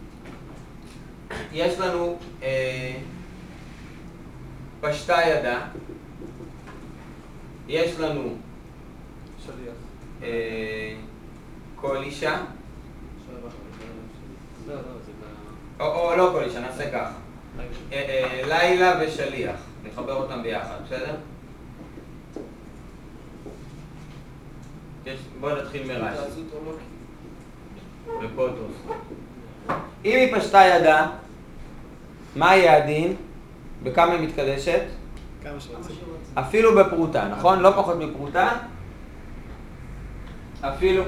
יש לנו פשטה ידה, יש לנו שליח. כל אישה, או לא כל אישה, נעשה ככה. לילה ושליח, נחבר אותם ביחד, בסדר? בואו נתחיל מרש"י. ופה טוב. אם היא פשטה ידה, מה יהיה הדין? בכמה היא מתקדשת? כמה שרוצים. אפילו בפרוטה, נכון? לא פחות מפרוטה. אפילו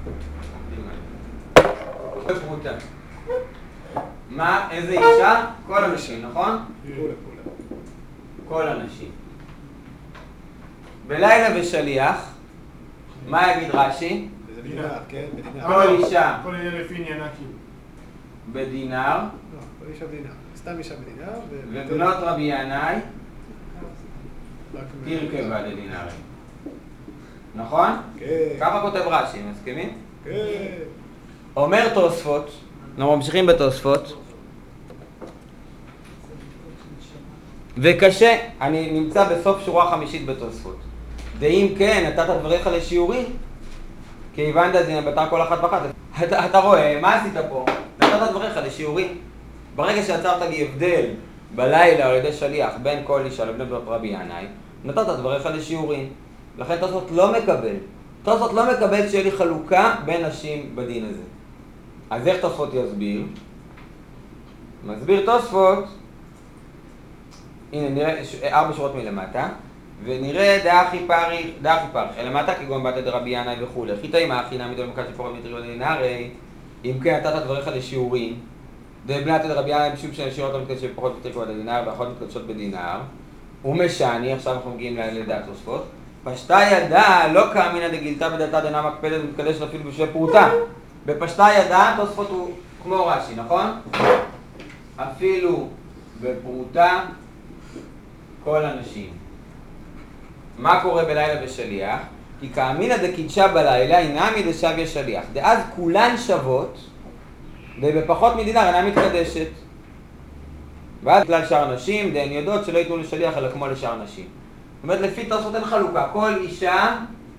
בפרוטה. מה? איזה אישה? כל הנשים, נכון? כל הנשים. בלילה ושליח, מה יגיד רש"י? זה דינר, כן? בדינר. כל אישה כל עניין לפי עניינה כאילו. בדינר, לא, כל אישה בדינר. סתם אישה בדינר. ובנות רבי ינאי רק תרכבה לדינרי. נכון? כן. ככה כותב רש"י, מסכימים? כן. אומר תוספות, אנחנו ממשיכים בתוספות, וקשה, אני נמצא בסוף שורה חמישית בתוספות. ואם כן, נתת דבריך לשיעורי, כי הבנת את זה בתר כל אחת ואחת. אתה רואה, מה עשית פה? נתת דבריך לשיעורי. ברגע שיצרת לי הבדל בלילה או על ידי שליח בין כל אישה לבני בנות רבי ינאי, נתת דבריך לשיעורי. לכן תוספות לא מקבל. תוספות לא מקבל שיהיה לי חלוקה בין נשים בדין הזה. אז איך תוספות יסביר? מסביר תוספות, הנה נראה 4 שורות מלמטה, ונראה דאחי פריך, למטה כגון בת דרבי ינאי וכו'. חיטאי מה הכי נעמיד למקד שפורם מטריון דינרי, אם כן נתת דבריך לשיעורים, דבנת דרבי ינאי משום שהשיעורות המתקדשות שפחות מטריון דינר ואחות מתקדשות בדינר, ומשעני, עכשיו אנחנו מגיעים לדעת תוספות, פשטה ידה לא כאמינא דגילתה בדלתה דנה מקפדת ומתקדשת אפילו בשביל פרוטה. בפשטה ידה תוספות הוא כמו רש"י, נכון? אפילו בפרוטה כל הנשים. מה קורה בלילה בשליח? כי כאמינא דקידשה בלילה אינמי דשביה שליח. דאז כולן שוות ובפחות מדינר אינה מתקדשת. ואז כלל שאר נשים דהן יודעות שלא ייתנו לשליח אלא כמו לשאר נשים. זאת אומרת, לפי תוספות אין חלוקה, כל אישה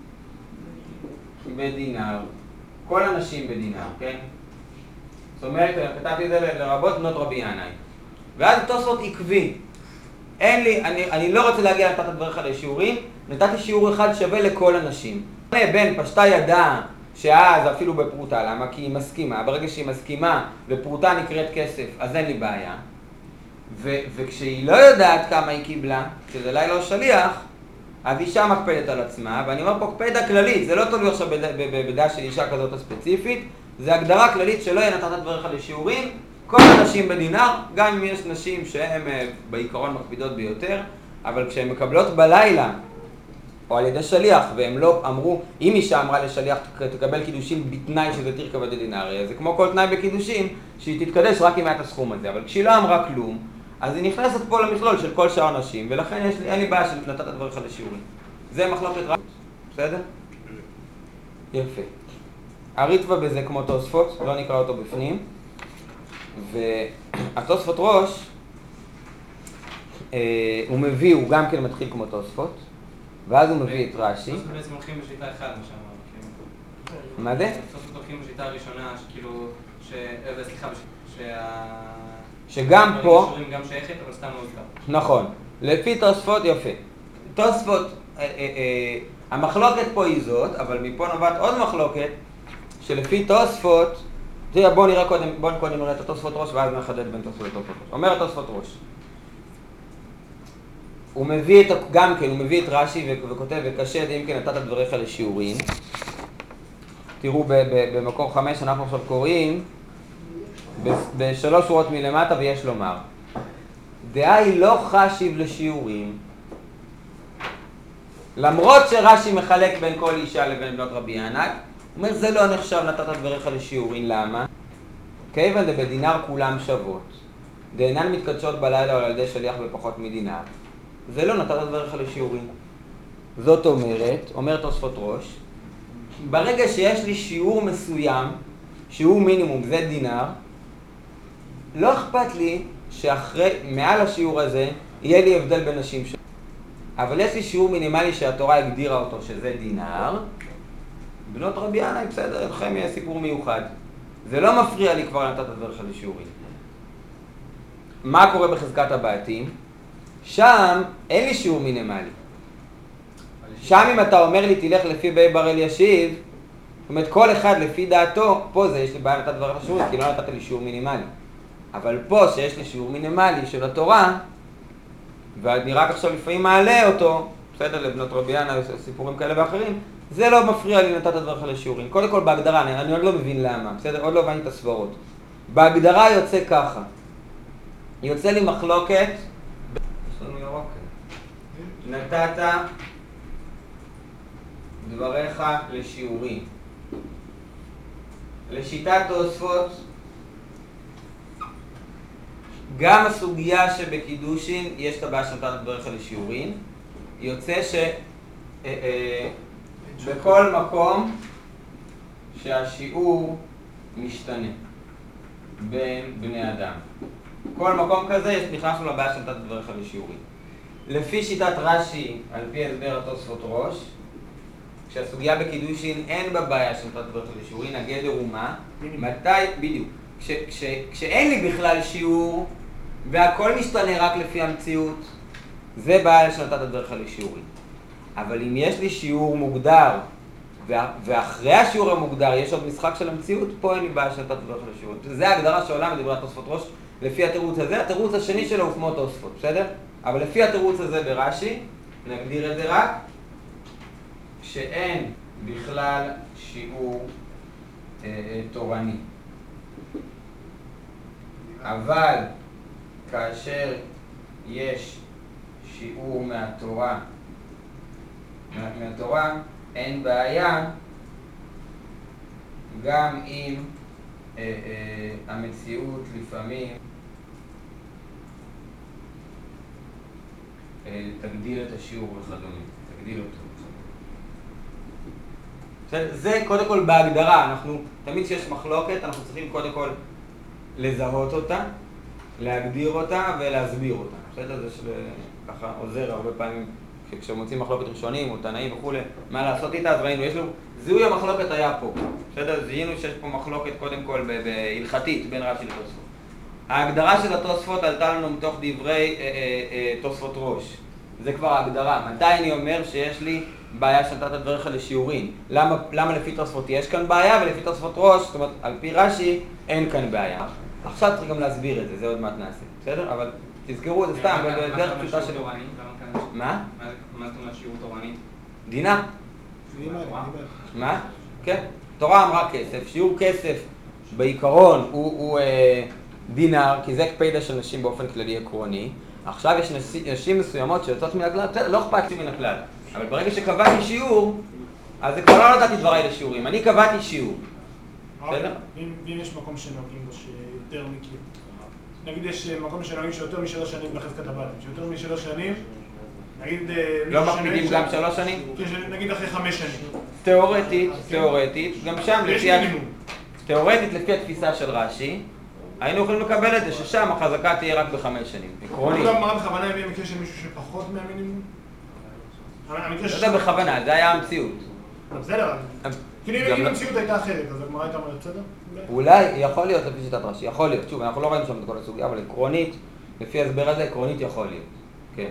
בדינר, כל הנשים בדינר, כן? זאת אומרת, כתבתי את זה לרבות בנות רבי ינאי. ואז תוספות עקבי. אין לי, אני לא רוצה להגיע לתת דבריך לשיעורים, נתתי שיעור אחד שווה לכל הנשים. בין פשטה ידה, שאז אפילו בפרוטה, למה? כי היא מסכימה. ברגע שהיא מסכימה ופרוטה נקראת כסף, אז אין לי בעיה. וכשהיא לא יודעת כמה היא קיבלה, שזה לילה או שליח, אז אישה מקפדת על עצמה, ואני אומר פה קפדה כללית, זה לא תלוי עכשיו בדעה של אישה כזאת הספציפית, זה הגדרה כללית שלא יהיה נתת דבריך לשיעורים, כל הנשים בדינר, גם אם יש נשים שהן בעיקרון מקפידות ביותר, אבל כשהן מקבלות בלילה, או על ידי שליח, והם לא אמרו, אם אישה אמרה לשליח תקבל קידושין בתנאי שזה תרכבה דדינרי, זה כמו כל תנאי בקידושין, שהיא תתקדש רק עם את הסכום הזה, אבל כשהיא לא אמרה כלום, אז היא נכנסת פה למכלול של כל שאר הנשים, ולכן אין לי בעיה של נתת דבריך לשיעורים. זה מחלוקת רב, בסדר? יפה. הריטב"א בזה כמו תוספות, לא נקרא אותו בפנים, והתוספות ראש, הוא מביא, הוא גם כן מתחיל כמו תוספות, ואז הוא מביא את רש"י. תוספות בעצם הולכים בשיטה אחד, מה שאמרנו. מה זה? תוספות הולכים בשיטה הראשונה, שכאילו, סליחה, שגם פה, גם שייכת, אבל סתם לא הוזכר. נכון, לפי תוספות, יפה. תוספות, המחלוקת פה היא זאת, אבל מפה נובעת עוד מחלוקת, שלפי תוספות, תראה, בואו קודם נראה את התוספות ראש, ואז נחדד בין תוספות לתוספות ראש. אומר התוספות ראש. הוא מביא גם כן, הוא מביא את רש"י וכותב, וקשה אם כן נתת דבריך לשיעורים. תראו, במקור 5 אנחנו עכשיו קוראים, בשלוש שורות מלמטה, ויש לומר, דעה היא לא חשיב לשיעורים, למרות שרש"י מחלק בין כל אישה לבין בנות רבי ינאי, הוא אומר, זה לא נחשב נתת דבריך לשיעורים, למה? כיוון דבדינר כולם שוות, דאינן מתקדשות בלילה או על ידי שליח בפחות מדינר, זה לא נתת דבריך לשיעורים. זאת אומרת, אומר תוספות ראש, ברגע שיש לי שיעור מסוים, שהוא מינימום, זה דינר, לא אכפת לי מעל השיעור הזה יהיה לי הבדל בין נשים שלו. אבל יש לי שיעור מינימלי שהתורה הגדירה אותו, שזה דינר, בנות רבי ינאי, בסדר, לכם יהיה סיפור מיוחד. זה לא מפריע לי כבר נתת דבריך לשיעורים. מה קורה בחזקת הבתים? שם אין לי שיעור מינימלי. שם אם אתה אומר לי תלך לפי בי בר אל ישיב, זאת אומרת כל אחד לפי דעתו, פה זה יש לי בעיה נתת דבריך לשיעורים, כי לא נתת לי שיעור מינימלי. אבל פה שיש לי שיעור מינימלי של התורה, ואני רק עכשיו לפעמים מעלה אותו, בסדר, לבנות רבי ינאי, סיפורים כאלה ואחרים, זה לא מפריע לי נתת דבריך לשיעורים. קודם כל בהגדרה, אני עוד לא מבין למה, בסדר? עוד לא הבנתי את הסברות. בהגדרה יוצא ככה. יוצא לי מחלוקת, יש לנו ירוק. נתת דבריך לשיעורים. לשיטת תוספות, גם הסוגיה שבקידושין יש את הבעיה שנתת דבריך לשיעורים. יוצא בכל מקום שהשיעור משתנה בין בני אדם. כל מקום כזה נכנסנו לבעיה שנתת דבריך לשיעורים. לפי שיטת רש"י, על פי הסבר התוספות ראש, כשהסוגיה בקידושין אין בה בעיה שנתת דבריך לשיעורים, הגדר הוא מה? מתי? בדיוק. כשאין לי בכלל שיעור והכל משתנה רק לפי המציאות, זה בעיה שנתת דבריך לשיעורים. אבל אם יש לי שיעור מוגדר, ואחרי השיעור המוגדר יש עוד משחק של המציאות, פה אין לי בעיה שנתת דבריך לשיעורים. זה ההגדרה שעולה מדברי התוספות ראש, לפי התירוץ הזה. התירוץ השני שלו הוא כמו תוספות, בסדר? אבל לפי התירוץ הזה ברש"י, נגדיר את זה רק, שאין בכלל שיעור תורני. אבל כאשר יש שיעור מהתורה, אין בעיה, גם אם המציאות לפעמים תגדיל את השיעור וכדומה, תגדיל אותו. זה קודם כל בהגדרה, תמיד כשיש מחלוקת, אנחנו צריכים קודם כל לזהות אותה, להגדיר אותה ולהסביר אותה. בסדר? זה ככה עוזר הרבה פעמים כשמוצאים מחלוקת ראשונים או תנאים וכולי, מה לעשות איתה, אז ראינו, זיהוי המחלוקת היה פה. בסדר? זיהינו שיש פה מחלוקת קודם כל בהלכתית בין רש"י לתוספות. ההגדרה של התוספות עלתה לנו מתוך דברי תוספות ראש. זה כבר ההגדרה. מתי אני אומר שיש לי בעיה שנתת דבריך לשיעורים? למה לפי תוספות יש כאן בעיה ולפי תוספות ראש, זאת אומרת, על פי רש"י אין כאן בעיה. עכשיו צריך גם להסביר את זה, זה עוד מעט נעשה. בסדר? אבל תזכרו, זה סתם, בדרך פשוטה של... מה? מה זאת אומרת שיעור תורני? דינה. מה? כן. תורה אמרה כסף. שיעור כסף בעיקרון הוא דינר, כי זה הקפידה של נשים באופן כללי עקרוני. עכשיו יש נשים מסוימות שיוצאות מן הכלל, לא אכפת לי מן הכלל. אבל ברגע שקבעתי שיעור, אז זה כבר לא נתתי דבריי לשיעורים. אני קבעתי שיעור. בסדר? ואם יש מקום שנוגעים בו שיותר מכיר, נגיד יש מקום שנוגעים שיותר מ3 שנים בחזקת הבתים, שיותר מ3 שנים, נגיד... לא מקפידים גם 3 שנים? נגיד אחרי 5 שנים. תיאורטית, גם שם תיאורטית לפי התפיסה של רש"י, היינו יכולים לקבל את זה ששם החזקה תהיה רק ב5 שנים, עקרונית. לא אמרה בכוונה אם יהיה מקרה של מישהו שפחות מהמינימום? זה בכוונה, זה היה המציאות. בסדר, כאילו אם המציאות הייתה אחרת, אז הגמרא הייתה אומרת בסדר? אולי, יכול להיות לפי שיטת רש"י, יכול להיות. שוב, אנחנו לא ראינו שם את כל הסוגיה, אבל עקרונית, לפי ההסבר הזה, עקרונית יכול להיות. כן.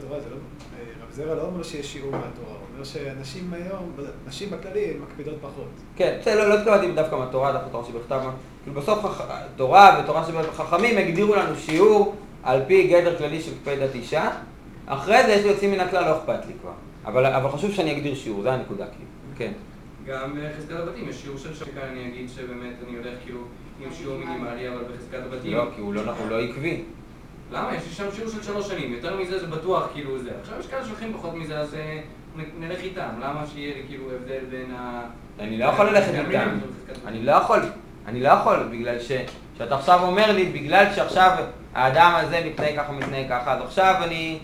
רב זרע לא אומר שיש שיעור מהתורה, הוא אומר שאנשים היום, נשים בכללי, מקפידות פחות. כן, לא התכוונתי דווקא מהתורה, דווקא תורה שבכתב. כאילו בסוף תורה ותורה שבחכמים הגדירו לנו שיעור על פי גדר כללי של קפידת אישה. אחרי זה יש לי יוצאים מן הכלל, לא אכפת לי כבר. אבל חשוב שאני אגדיר שיעור, זה הנקודה כאילו. כן. גם בחזקת הבתים יש שיעור של שכאן, אני אגיד שבאמת אני הולך כאילו עם שיעור מינימלי, אבל בחזקת הבתים... לא, כי הוא לא עקבי. למה? יש לי שם שיעור של 3 שנים, יותר מזה זה בטוח כאילו זה. עכשיו יש כאלה שהולכים פחות מזה, אז נלך איתם. למה שיהיה לי כאילו הבדל בין ה... אני לא יכול ללכת איתם. אני לא יכול, בגלל שאתה עכשיו אומר לי, בגלל שעכשיו האדם הזה מתנהג ככה, אז עכשיו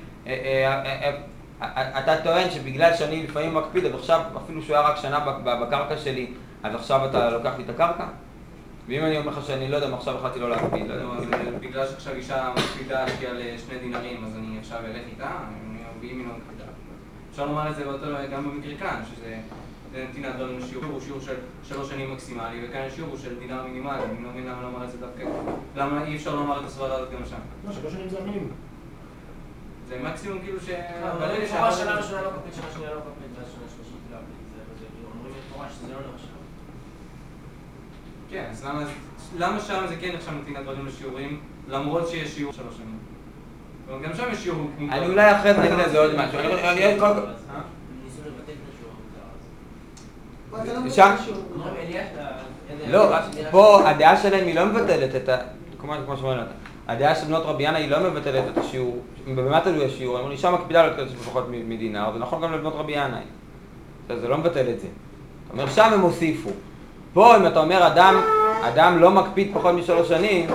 אתה טוען שבגלל שאני לפעמים מקפיד, אז עכשיו אפילו שהוא היה רק שנה בקרקע שלי, אז עכשיו אתה לוקח לי את הקרקע? ואם אני אומר לך שאני לא יודע מה עכשיו החלטתי לא להקפיד, לא יודע מה... בגלל שעכשיו אישה מקפידה על 2 דינרים, אז אני עכשיו אלך איתה, ואם היא לא מקפידה. אפשר לומר את זה גם במקרה כאן, שזה נתינת דברים לשיעור, הוא שיעור של 3 שנים מקסימלי, וכאן שיעור הוא של דינר מינימלי, אני לא מבין למה לא אומר את זה דווקא. למה אי אפשר לומר את הסברה הזאת גם שם? לא, 3 שנים זה המינימום. זה מקסימום כאילו ש... אבל לפחות שנה ראשונה לא קפית, שנה שנייה לא קפית, ואז שנה שלישית לא קפית, זה אומרים לפורש שזה לא נחשב. כן, אז למה שם זה כן נחשב נתינת דברים לשיעורים, למרות שיש שיעור 3 שנים? גם שם יש שיעור... אני אולי אחרי זה נגיד לזה עוד משהו. ניסו לבטל את השיעור המוגדר הזה. שם... לא, פה הדעה שלהם היא לא מבטלת את ה... כמו שאומרים אותה. הדעה של בנות רבי ינא היא לא מבטלת את השיעור, במה תלוי השיעור, אמרו לי אישה מקפידה לא לקדש לפחות מדינר, זה נכון גם לבנות רבי ינא. זה לא מבטל את זה. זאת אומרת, שם הם הוסיפו. פה אם אתה אומר אדם לא מקפיד פחות מ3 שנים,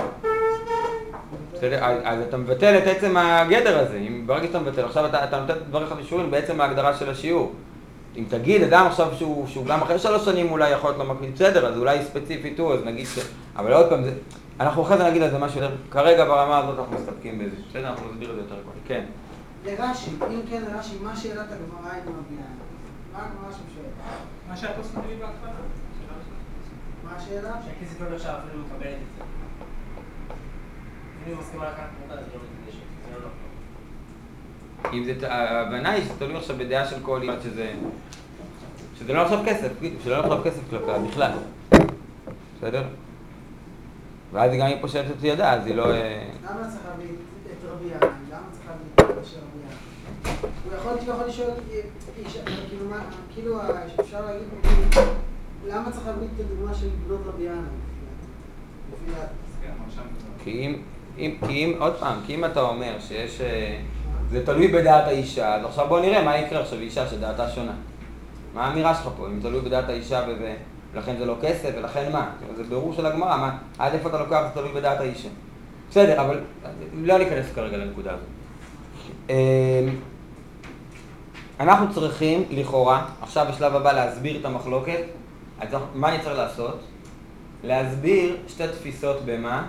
אז אתה מבטל את עצם הגדר הזה. ברגע שאתה מבטל, עכשיו אתה נותן דבריך לשיעורים בעצם ההגדרה של השיעור. אם תגיד אדם עכשיו שהוא גם אחרי 3 שנים אולי יכול להיות לא מקפיד, בסדר, אז אולי ספציפית הוא, אז נגיד אבל עוד פעם, אנחנו אחרי זה נגיד על זה משהו יותר, כרגע ברמה הזאת אנחנו מסתפקים בזה. בסדר, אנחנו נסביר את זה יותר כל. כן. לרש"י, אם כן לרש"י, מה שאלת הגמרא עם רבי ינא? מה הגמרא שם שואלת? מה שהתוספות מביא בהתחלה. מה השאלה? שהכסף לא נחשב אפילו מקבלת את זה. אם היא מסכימה לקחת פרוטה, זה לא מתקדשת, זה לא נכון. אם זה, ההבנה היא שתלוי עכשיו בדעה של כל אימא שזה לא נחשב כסף, שלא נחשב כסף כלפיה בכלל. בסדר? ואז גם היא פושטת את ידה, אז היא לא... למה צריך להביא את רבי ינא? למה צריך להביא את של רבי ינא? הוא יכול לשאול, כאילו אפשר להגיד, למה צריך להביא את הדוגמה של בנות רבי ינא? עוד פעם, כי אם אתה אומר שיש... זה תלוי בדעת האישה, אז עכשיו בוא נראה מה יקרה עכשיו אישה שדעתה שונה. מה האמירה שלך פה? אם תלוי בדעת האישה ולכן זה לא כסף, ולכן מה? זה בירור של הגמרא, עד איפה אתה לוקח זה תלוי בדעת האישה. בסדר, אבל לא ניכנס כרגע לנקודה הזאת. אנחנו צריכים, לכאורה, עכשיו בשלב הבא להסביר את המחלוקת. אז מה אני צריך לעשות? להסביר 2 תפיסות במה?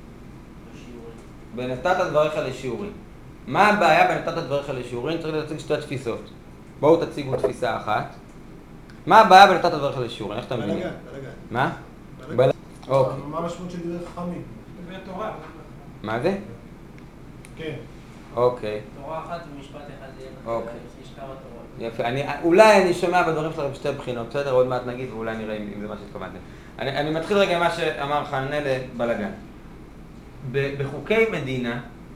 בנתת דבריך לשיעורים. מה הבעיה בנתת דבריך לשיעורים? צריך להציג 2 תפיסות. בואו תציגו תפיסה אחת. מה הבעיה בנתת דבריך לשיעורים? איך אתה מבין? בלגן. מה? בלגן. אוקיי. מה המשמעות של דברי חכמים? דברי תורה. מה זה? כן. אוקיי. תורה אחת ומשפט אחד זה אוקיי. יש כמה תורות. יפה, אולי אני שומע בדברים שלכם 2 בחינות, בסדר? עוד מעט נגיד ואולי נראה אם זה מה שהתכוונתם. אני מתחיל רגע מה שאמר חננאל בלגן. בחוקי מדינה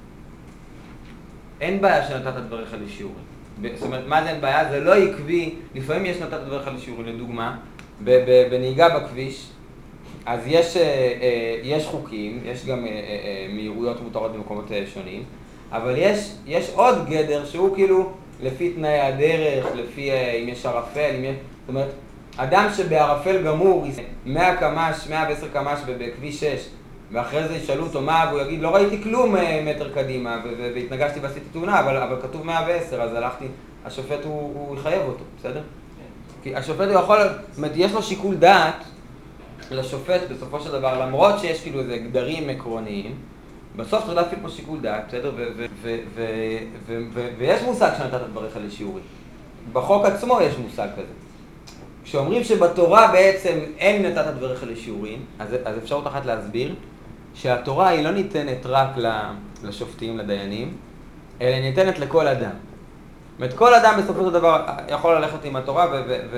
אין בעיה שנתת דבריך לשיעורים. זאת אומרת, מה זה אין בעיה? זה לא עקבי, לפעמים יש נתת דבריך לשיעורים, לדוגמה, בנהיגה בכביש, אז יש חוקים, יש גם מהירויות מותרות במקומות שונים, אבל יש עוד גדר שהוא כאילו לפי תנאי הדרך, לפי אם יש ערפל, זאת אומרת, אדם שבערפל גמור, 100 קמ"ש, 110 קמ"ש בכביש 6, ואחרי זה ישאלו אותו מה, והוא יגיד, לא ראיתי כלום מטר קדימה, והתנגשתי ועשיתי תאונה, אבל כתוב 110, אז הלכתי, השופט הוא יחייב אותו, בסדר? כי השופט הוא יכול, זאת אומרת, יש לו שיקול דעת לשופט בסופו של דבר, למרות שיש כאילו איזה גדרים עקרוניים, בסוף צריך להפעיל פה שיקול דעת, בסדר? ויש מושג שנתת דבריך לשיעורים. בחוק עצמו יש מושג כזה. כשאומרים שבתורה בעצם אין נתת דבריך לשיעורים, אז אפשרות אחת להסביר שהתורה היא לא ניתנת רק לשופטים, לדיינים, אלא ניתנת לכל אדם. זאת אומרת, כל אדם בסופו של דבר יכול ללכת עם התורה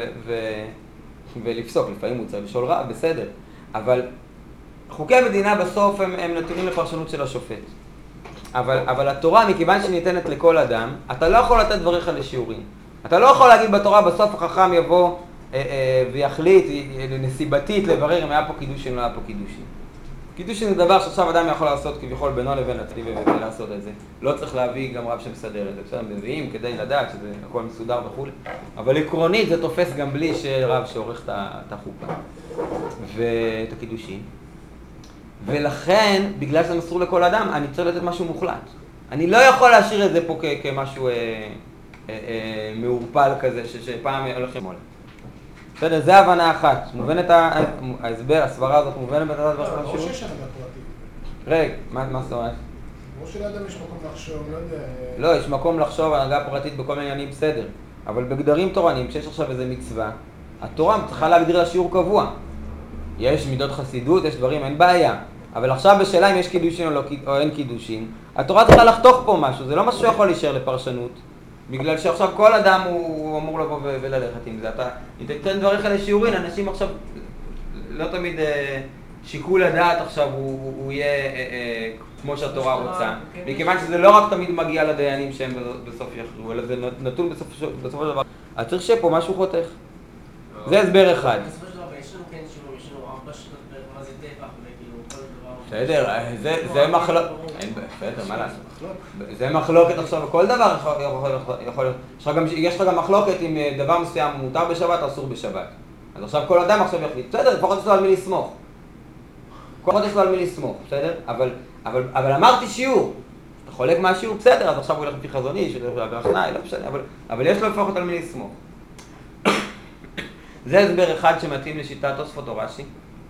ולפסוק, לפעמים הוא צריך לשאול רע, בסדר. אבל חוקי המדינה בסוף הם נתונים לפרשנות של השופט. אבל התורה, מכיוון שניתנת לכל אדם, אתה לא יכול לתת דבריך לשיעורים. אתה לא יכול להגיד בתורה, בסוף החכם יבוא ויחליט נסיבתית לברר אם היה פה קידושין או לא היה פה קידושין. קידושין זה דבר שעכשיו אדם יכול לעשות כביכול בינו לבין עצמי ולעשות את זה. לא צריך להביא גם רב שמסדר את זה, בסדר, מביאים כדי לדעת שזה הכל מסודר וכו'. אבל עקרונית זה תופס גם בלי שרב שעורך את החופה ואת הקידושין. ולכן, בגלל שזה מסור לכל אדם, אני צריך לתת משהו מוחלט. אני לא יכול להשאיר את זה פה כמשהו מעורפל כזה, שפעם הולכים מולה. בסדר, זה הבנה אחת. מובנת ההסבר, הסברה הזאת מובנת בתת דבריך לשיעור? או שיש הנהגה פרטית. רגע, מה זאת אומרת? או שלאדם יש מקום לחשוב, לא יודע... לא, יש מקום לחשוב על הנהגה פרטית בכל מיני עניינים, בסדר. אבל בגדרים תורניים, כשיש עכשיו איזה מצווה, התורה צריכה להגדיר לה שיעור קבוע. יש מידות חסידות, יש דברים, אין בעיה. אבל עכשיו בשאלה אם יש קידושין או אין קידושין, התורה צריכה לחתוך פה משהו, זה לא משהו שיכול להישאר לפרשנות. בגלל שעכשיו כל אדם הוא אמור לבוא וללכת עם זה. אתה תתן דבריך לשיעורין, אנשים עכשיו, לא תמיד שיקול הדעת עכשיו הוא יהיה כמו שהתורה רוצה. מכיוון שזה לא רק תמיד מגיע לדיינים שהם בסוף יכריעו, אלא זה נתון בסופו של דבר. אז צריך שיהיה פה משהו חותך. זה הסבר אחד. בסופו של דבר, יש לנו כן שיעור, יש לנו 4 שנות בערך, מה זה טבח, וכאילו כל דבר... בסדר, זה מחלוקת, בסדר, מה לעשות? זה מחלוקת עכשיו, כל דבר יכול להיות. יש לך גם מחלוקת אם דבר מסוים מותר בשבת או אסור בשבת. אז עכשיו כל אדם עכשיו יחליט, בסדר, לפחות יש לו על מי לסמוך. לפחות יש לו על מי לסמוך, בסדר? אבל אמרתי שיעור. אתה חולק מהשיעור, בסדר, אז עכשיו הוא ילך לפי חזון איש, הוא ילך לפי שניים, לא משנה, אבל יש לו לפחות על מי לסמוך. זה הסבר אחד שמתאים לשיטת תוספות או רש"י.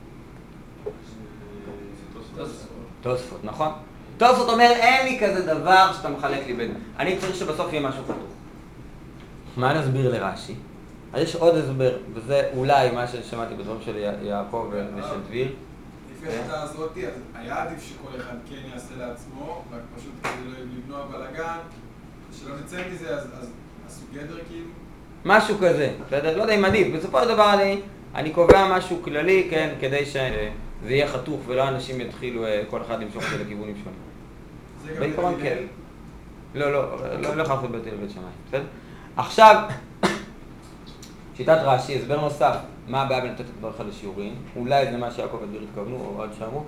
תוספות, נכון? תוספות אומר, אין לי כזה דבר שאתה מחלק לי בין. אני צריך שבסוף יהיה משהו חתוך. מה נסביר לרש"י? אז יש עוד הסבר, וזה אולי מה ששמעתי בדברים של יעקב ושל דביר. לפי השיטה הזאת, אז היה עדיף שכל אחד כן יעשה לעצמו, רק פשוט כדי למנוע בלגן, שלא נצא מזה, אז עשו גדר כאילו? משהו כזה, בסדר? לא יודע אם עדיף. בסופו של דבר אני קובע משהו כללי, כן, כדי שזה יהיה חתוך ולא אנשים יתחילו כל אחד למשוך את זה לכיוונים שונים. בעיקרון כן. לא יכולת בית הלל בית שמאי, בסדר? עכשיו, שיטת רש"י, הסבר נוסף, מה הבעיה בנתת את דברך לשיעורים? אולי זה מה שיעקב ודביר התכוונו, או עד שאמרו,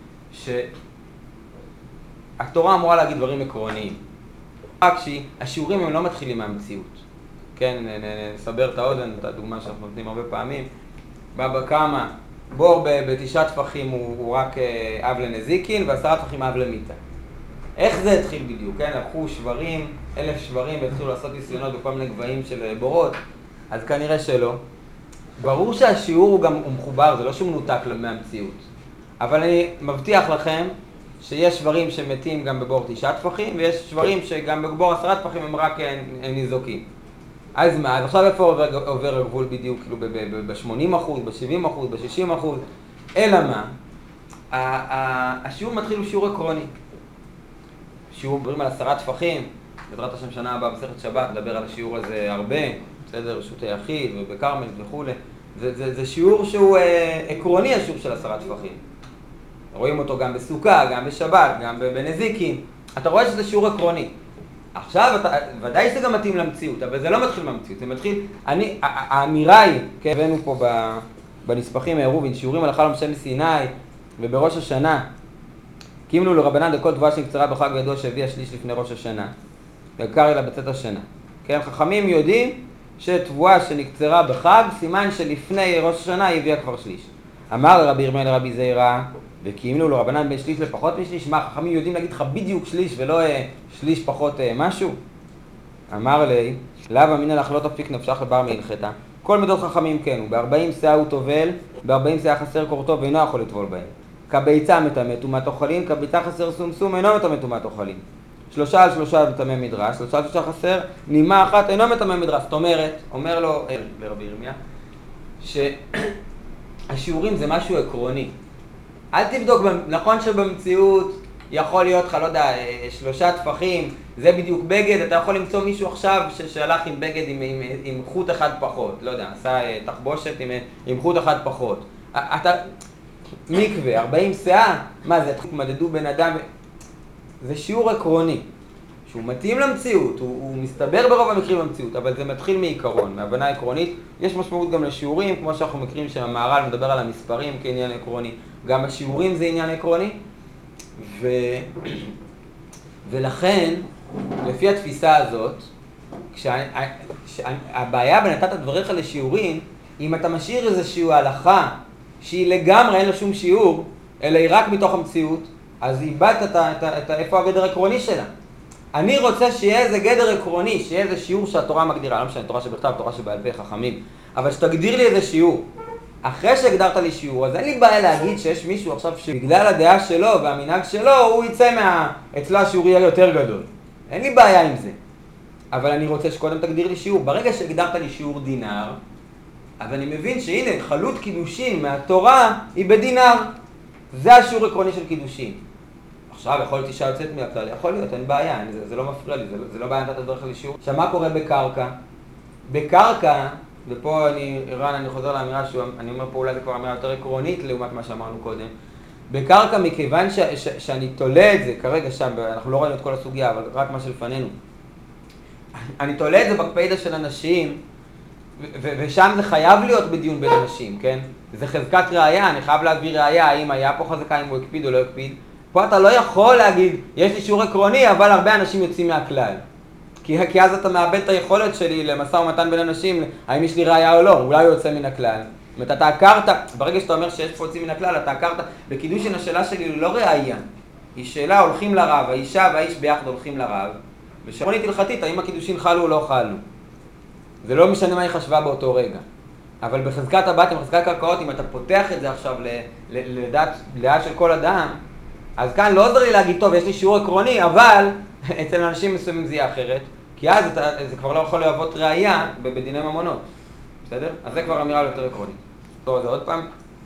שהתורה אמורה להגיד דברים עקרוניים. רק שהשיעורים הם לא מתחילים מהמציאות. כן, נסבר את האוזן, את הדוגמה שאנחנו נותנים הרבה פעמים. בבא קמא, בור ב9 טפחים הוא רק אב לנזיקין, ו10 טפחים אב למיתה. איך זה התחיל בדיוק? כן, לקחו שברים, 1,000 שברים, והתחילו לעשות ניסיונות בכל מיני גבהים של בורות, אז כנראה שלא. ברור שהשיעור הוא גם מחובר, זה לא שהוא מנותק מהמציאות. אבל אני מבטיח לכם שיש שברים שמתים גם בבור 9 טפחים, ויש שברים שגם בבור 10 טפחים הם רק ניזוקים. אז מה? אז עכשיו איפה עובר הגבול בדיוק? כאילו ב-80%, ב-70%, ב-60%? אלא מה? השיעור מתחיל בשיעור עקרוני. שיעור מדברים על 10 טפחים, בעזרת השם שנה הבאה בסכת שבת, נדבר על השיעור הזה הרבה, בסדר, רשות היחיד ובקרמל וכו'. זה שיעור שהוא עקרוני, השיעור של 10 טפחים. רואים אותו גם בסוכה, גם בשבת, גם בנזיקים. אתה רואה שזה שיעור עקרוני. עכשיו, ודאי שזה גם מתאים למציאות, אבל זה לא מתחיל מהמציאות, זה מתחיל, האמירה היא, כן, הבאנו פה בנספחים העירובין, שיעורים הלכה למשה מסיני ובראש השנה, קימנו לרבנן דכל תבואה שנקצרה בחג וידוע שהביאה שליש לפני ראש השנה, וקרא לה בצאת השנה. כן, חכמים יודעים שתבואה שנקצרה בחג, סימן שלפני ראש השנה היא הביאה כבר שליש. אמר לרבי ירמיה לרבי זעירא, וקימנו לרבנן בין שליש לפחות משליש, מה, חכמים יודעים להגיד לך בדיוק שליש ולא שליש פחות משהו? אמר לי, לאו אמינא לך לא תפיק נפשך לבר מהלכתה. כל מידות חכמים כן, ב-40 שאה הוא טובל, ב-40 שאה חסר קורתו ואינו יכול לטבול בהם. כביצה מטמא טומאת אוכלים, כביצה חסר סומסום אינו מטמא טומאת אוכלים. 3 על 3 מטמא מדרש, 3 על 3 חסר, נימה אחת אינו מטמא מדרש. זאת אומרת, אומר לו לרבי ירמיה, שהשיעורים זה משהו עקרוני. אל תבדוק, נכון שבמציאות יכול להיות לך, לא יודע, 3 טפחים, זה בדיוק בגד, אתה יכול למצוא מישהו עכשיו שהלך עם בגד עם חוט אחד פחות, לא יודע, עשה תחבושת עם חוט אחד פחות. אתה, מקווה, 40 שאה, מה זה, מדדו בן אדם, זה שיעור עקרוני, שהוא מתאים למציאות, הוא מסתבר ברוב המקרים במציאות, אבל זה מתחיל מעיקרון, מהבנה עקרונית. יש משמעות גם לשיעורים, כמו שאנחנו מכירים שהמהר"ל מדבר על המספרים כעניין עקרוני, גם השיעורים זה עניין עקרוני, ולכן, לפי התפיסה הזאת, הבעיה בנתת דבריך לשיעורים, אם אתה משאיר איזושהי הלכה שהיא לגמרי אין לה שום שיעור, אלא היא רק מתוך המציאות, אז איבדת איפה הגדר העקרוני שלה. אני רוצה שיהיה איזה גדר עקרוני, שיהיה איזה שיעור שהתורה מגדירה, לא משנה, תורה שבכתב, תורה שבעל פה, חכמים, אבל שתגדיר לי איזה שיעור. אחרי שהגדרת לי שיעור, אז אין לי בעיה להגיד שיש מישהו עכשיו שבגלל הדעה שלו והמנהג שלו, הוא יצא אצלו השיעור יהיה יותר גדול. אין לי בעיה עם זה. אבל אני רוצה שקודם תגדיר לי שיעור. ברגע שהגדרת לי שיעור דינר, אז אני מבין שהנה, חלות קידושין מהתורה היא בדינר. זה השיעור עקרוני של קידושין. עכשיו יכול להיות אישה יוצאת מהכלל, יכול להיות, אין בעיה, זה לא מפריע לי, זה לא בעיה נתת דרך לשיעור. עכשיו מה קורה בקרקע? בקרקע, ופה אני חוזר לאמירה שאני אומר פה אולי זה כבר אמירה יותר עקרונית לעומת מה שאמרנו קודם. בקרקע מכיוון שאני תולה את זה כרגע שם, אנחנו לא ראינו את כל הסוגיה, אבל רק מה שלפנינו. אני תולה את זה בקפידה של אנשים, ושם זה חייב להיות בדיון בין אנשים, כן? זה חזקת ראייה, אני חייב להביא ראייה, האם היה פה חזקה, אם הוא הקפיד או לא הקפיד. פה אתה לא יכול להגיד, יש לי שיעור עקרוני, אבל הרבה אנשים יוצאים מהכלל. כי אז אתה מאבד את היכולת שלי למשא ומתן בין אנשים, האם יש לי ראייה או לא, אולי הוא יוצא מן הכלל. זאת אומרת, אתה הכרת, ברגע שאתה אומר שיש פה יוצאים מן הכלל, אתה הכרת, בקידושין השאלה שלי היא לא ראייה. היא שאלה, הולכים לרב, האישה והאיש ביחד הולכים לרב, ושאלונית הלכתית, האם הקידושין חלו או לא חלו. זה לא משנה מה היא חשבה באותו רגע. אבל בחזקת הבתים, בחזקת קרקעות, אם אתה פותח את זה עכשיו לדעת של כל אדם, אז כאן לא עוזר לי להגיד, טוב, יש לי שיעור עקרוני, אבל אצל אנשים מסוימים זה יהיה אחרת, כי אז זה כבר לא יכול להוות ראייה בדיני ממונות. בסדר? אז זה כבר אמירה יותר עקרונית. טוב, זה עוד פעם,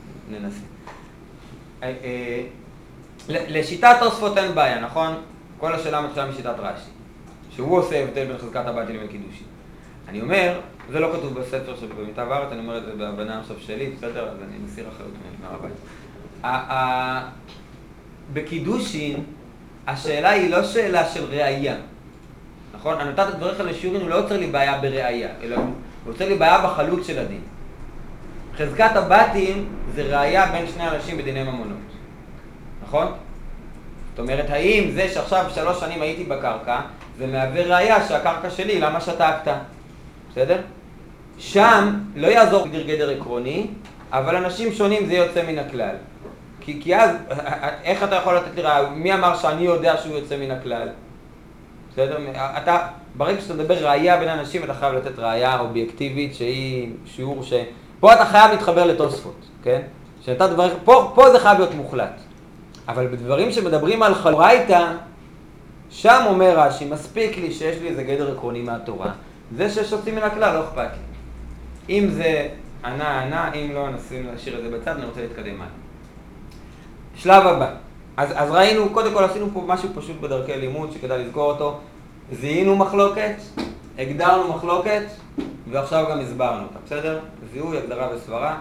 ננסה. לשיטת תוספות אין בעיה, נכון? כל השאלה מתחילה משיטת רש"י, שהוא עושה הבדל בין חזקת הבתים לבין קידושין. אני אומר, זה לא כתוב בספר שלי במיטב הארץ, אני אומר את זה בהבנה עכשיו שלי, בסדר? אז אני מסיר אחריות מהרבית. בקידושין, השאלה היא לא שאלה של ראייה. נכון? נתת את דבריך לשיעורים, הוא לא יוצר לי בעיה בראייה, אלא הוא יוצר לי בעיה בחלות של הדין. חזקת הבתים זה ראייה בין שני אנשים בדיני ממונות. נכון? זאת אומרת, האם זה שעכשיו 3 שנים הייתי בקרקע, זה מהווה ראייה שהקרקע שלי, למה שתקת? בסדר? שם לא יעזור להגדיר גדר עקרוני, אבל אנשים שונים זה יוצא מן הכלל. כי אז, איך אתה יכול לתת לי ראייה? מי אמר שאני יודע שהוא יוצא מן הכלל? בסדר? ברגע שאתה מדבר ראייה בין אנשים, אתה חייב לתת ראייה אובייקטיבית שהיא שיעור ש... פה אתה חייב להתחבר לתוספות, כן? פה זה חייב להיות מוחלט. אבל בדברים שמדברים על חלורייתא, שם אומר רש"י, מספיק לי שיש לי איזה גדר עקרוני מהתורה. זה ששוצאים מן הכלל, לא אכפת לי. אם זה ענה, אם לא, נשים להשאיר את זה בצד, אני רוצה להתקדם הלאה. שלב הבא. אז ראינו, קודם כל עשינו פה משהו פשוט בדרכי לימוד שכדאי לזכור אותו. זיהינו מחלוקת, הגדרנו מחלוקת, ועכשיו גם הסברנו אותה, בסדר? זיהוי, הגדרה וסברה.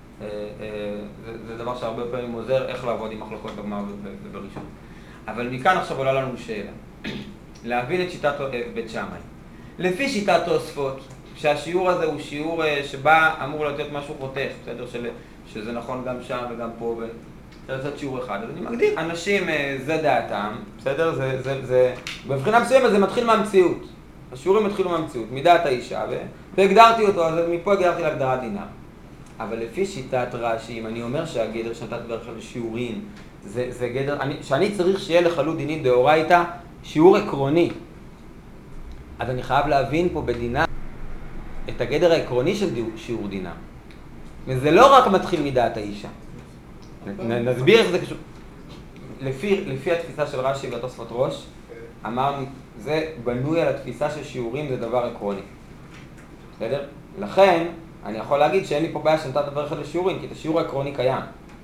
זה דבר שהרבה פעמים עוזר איך לעבוד עם מחלוקות בגמרא ובראשון. אבל מכאן עכשיו עולה לנו שאלה. להבין את שיטת בית שמאי. לפי שיטת תוספות, שהשיעור הזה הוא שיעור שבה אמור לתת משהו חותך, בסדר? שזה נכון גם שם וגם פה, וצריך לתת שיעור אחד. אז אני מגדיר, אנשים זה דעתם, בסדר? בבחינה מסוימת זה מתחיל מהמציאות. השיעורים מתחילו מהמציאות, מדעת האישה, והגדרתי אותו, אז מפה הגדרתי להגדרת דינר. אבל לפי שיטת רש"י, אם אני אומר שהגדר שנתת בדרך כלל שיעורים, זה גדר, שאני צריך שיהיה לחלות דינית דאורייתא שיעור עקרוני. אז אני חייב להבין פה בדינה את הגדר העקרוני של שיעור דינה. וזה לא רק מתחיל מדעת האישה. נסביר איך זה קשור. לפי התפיסה של רש"י והתוספות ראש, אמרנו, זה בנוי על התפיסה של שיעורים, זה דבר עקרוני. בסדר? לכן, אני יכול להגיד שאין לי פה בעיה שנתת דבר אחד לשיעורים, כי את השיעור העקרוני קיים.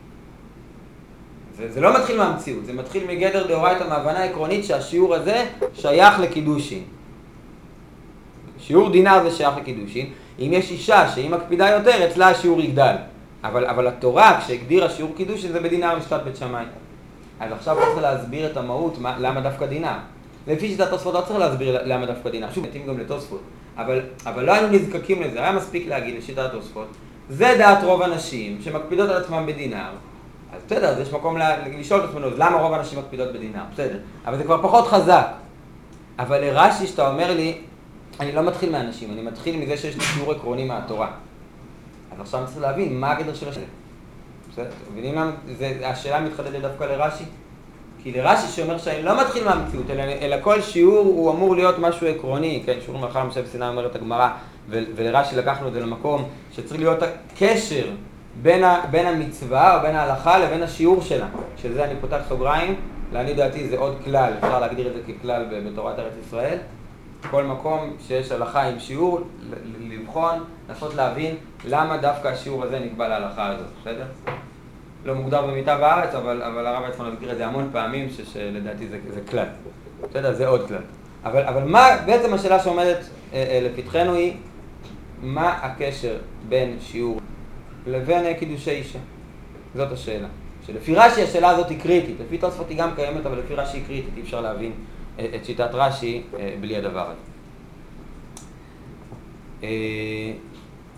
זה לא מתחיל מהמציאות, זה מתחיל מגדר דאורייתא מהבנה עקרונית שהשיעור הזה שייך לקידושין. שיעור דינר זה שייך לקידושין. אם יש אישה שהיא מקפידה יותר, אצלה השיעור יגדל. אבל התורה, כשהגדירה שיעור קידושין, זה בדינר משפט בית שמאי. אז עכשיו צריך להסביר את המהות, למה דווקא דינר. לפי שיטת תוספות לא צריך להסביר למה דווקא דינר. שוב, מתאים גם לתוספות. אבל לא היינו נזקקים לזה, היה מספיק להגיד לשיטת התוספות. זה דעת רוב אנשים שמקפידות על עצמם בדינר. אז בסדר, אז יש מקום לשאול את עצמנו, אז למה רוב האנשים מקפידות בדינר? בסדר, אבל זה כבר פחות חזק. אבל לרש"י שאתה אומר לי, אני לא מתחיל מהאנשים, אני מתחיל מזה שיש לי שיעור עקרוני מהתורה. אז עכשיו אני צריך להבין מה הגדר של השאלה. בסדר, מבינים למה? השאלה מתחדדת דווקא לרש"י? כי לרש"י שאומר שאני לא מתחיל מהמציאות, אלא כל שיעור הוא אמור להיות משהו עקרוני, כן, שיעור מלאכה משה וסיני אומרת הגמרא, ולרש"י לקחנו את זה למקום שצריך להיות הקשר בין המצווה או בין ההלכה לבין השיעור שלה. של זה אני פותח סוגריים, לעניות דעתי זה עוד כלל, אפשר להגדיר את זה ככלל בתורת ארץ ישראל. כל מקום שיש הלכה עם שיעור, לבחון, לנסות להבין למה דווקא השיעור הזה נקבע להלכה הזאת, בסדר? לא מוגדר במיטב הארץ, אבל הרב עצמו נזכיר את זה המון פעמים, שלדעתי זה כלל. בסדר, זה עוד כלל. אבל מה, בעצם השאלה שעומדת לפתחנו היא, מה הקשר בין שיעור לבין קידושי אישה? זאת השאלה. שלפי רש"י השאלה הזאת היא קריטית, לפי תוספות היא גם קיימת, אבל לפי רש"י היא קריטית, אי אפשר להבין את שיטת רש"י בלי הדבר הזה.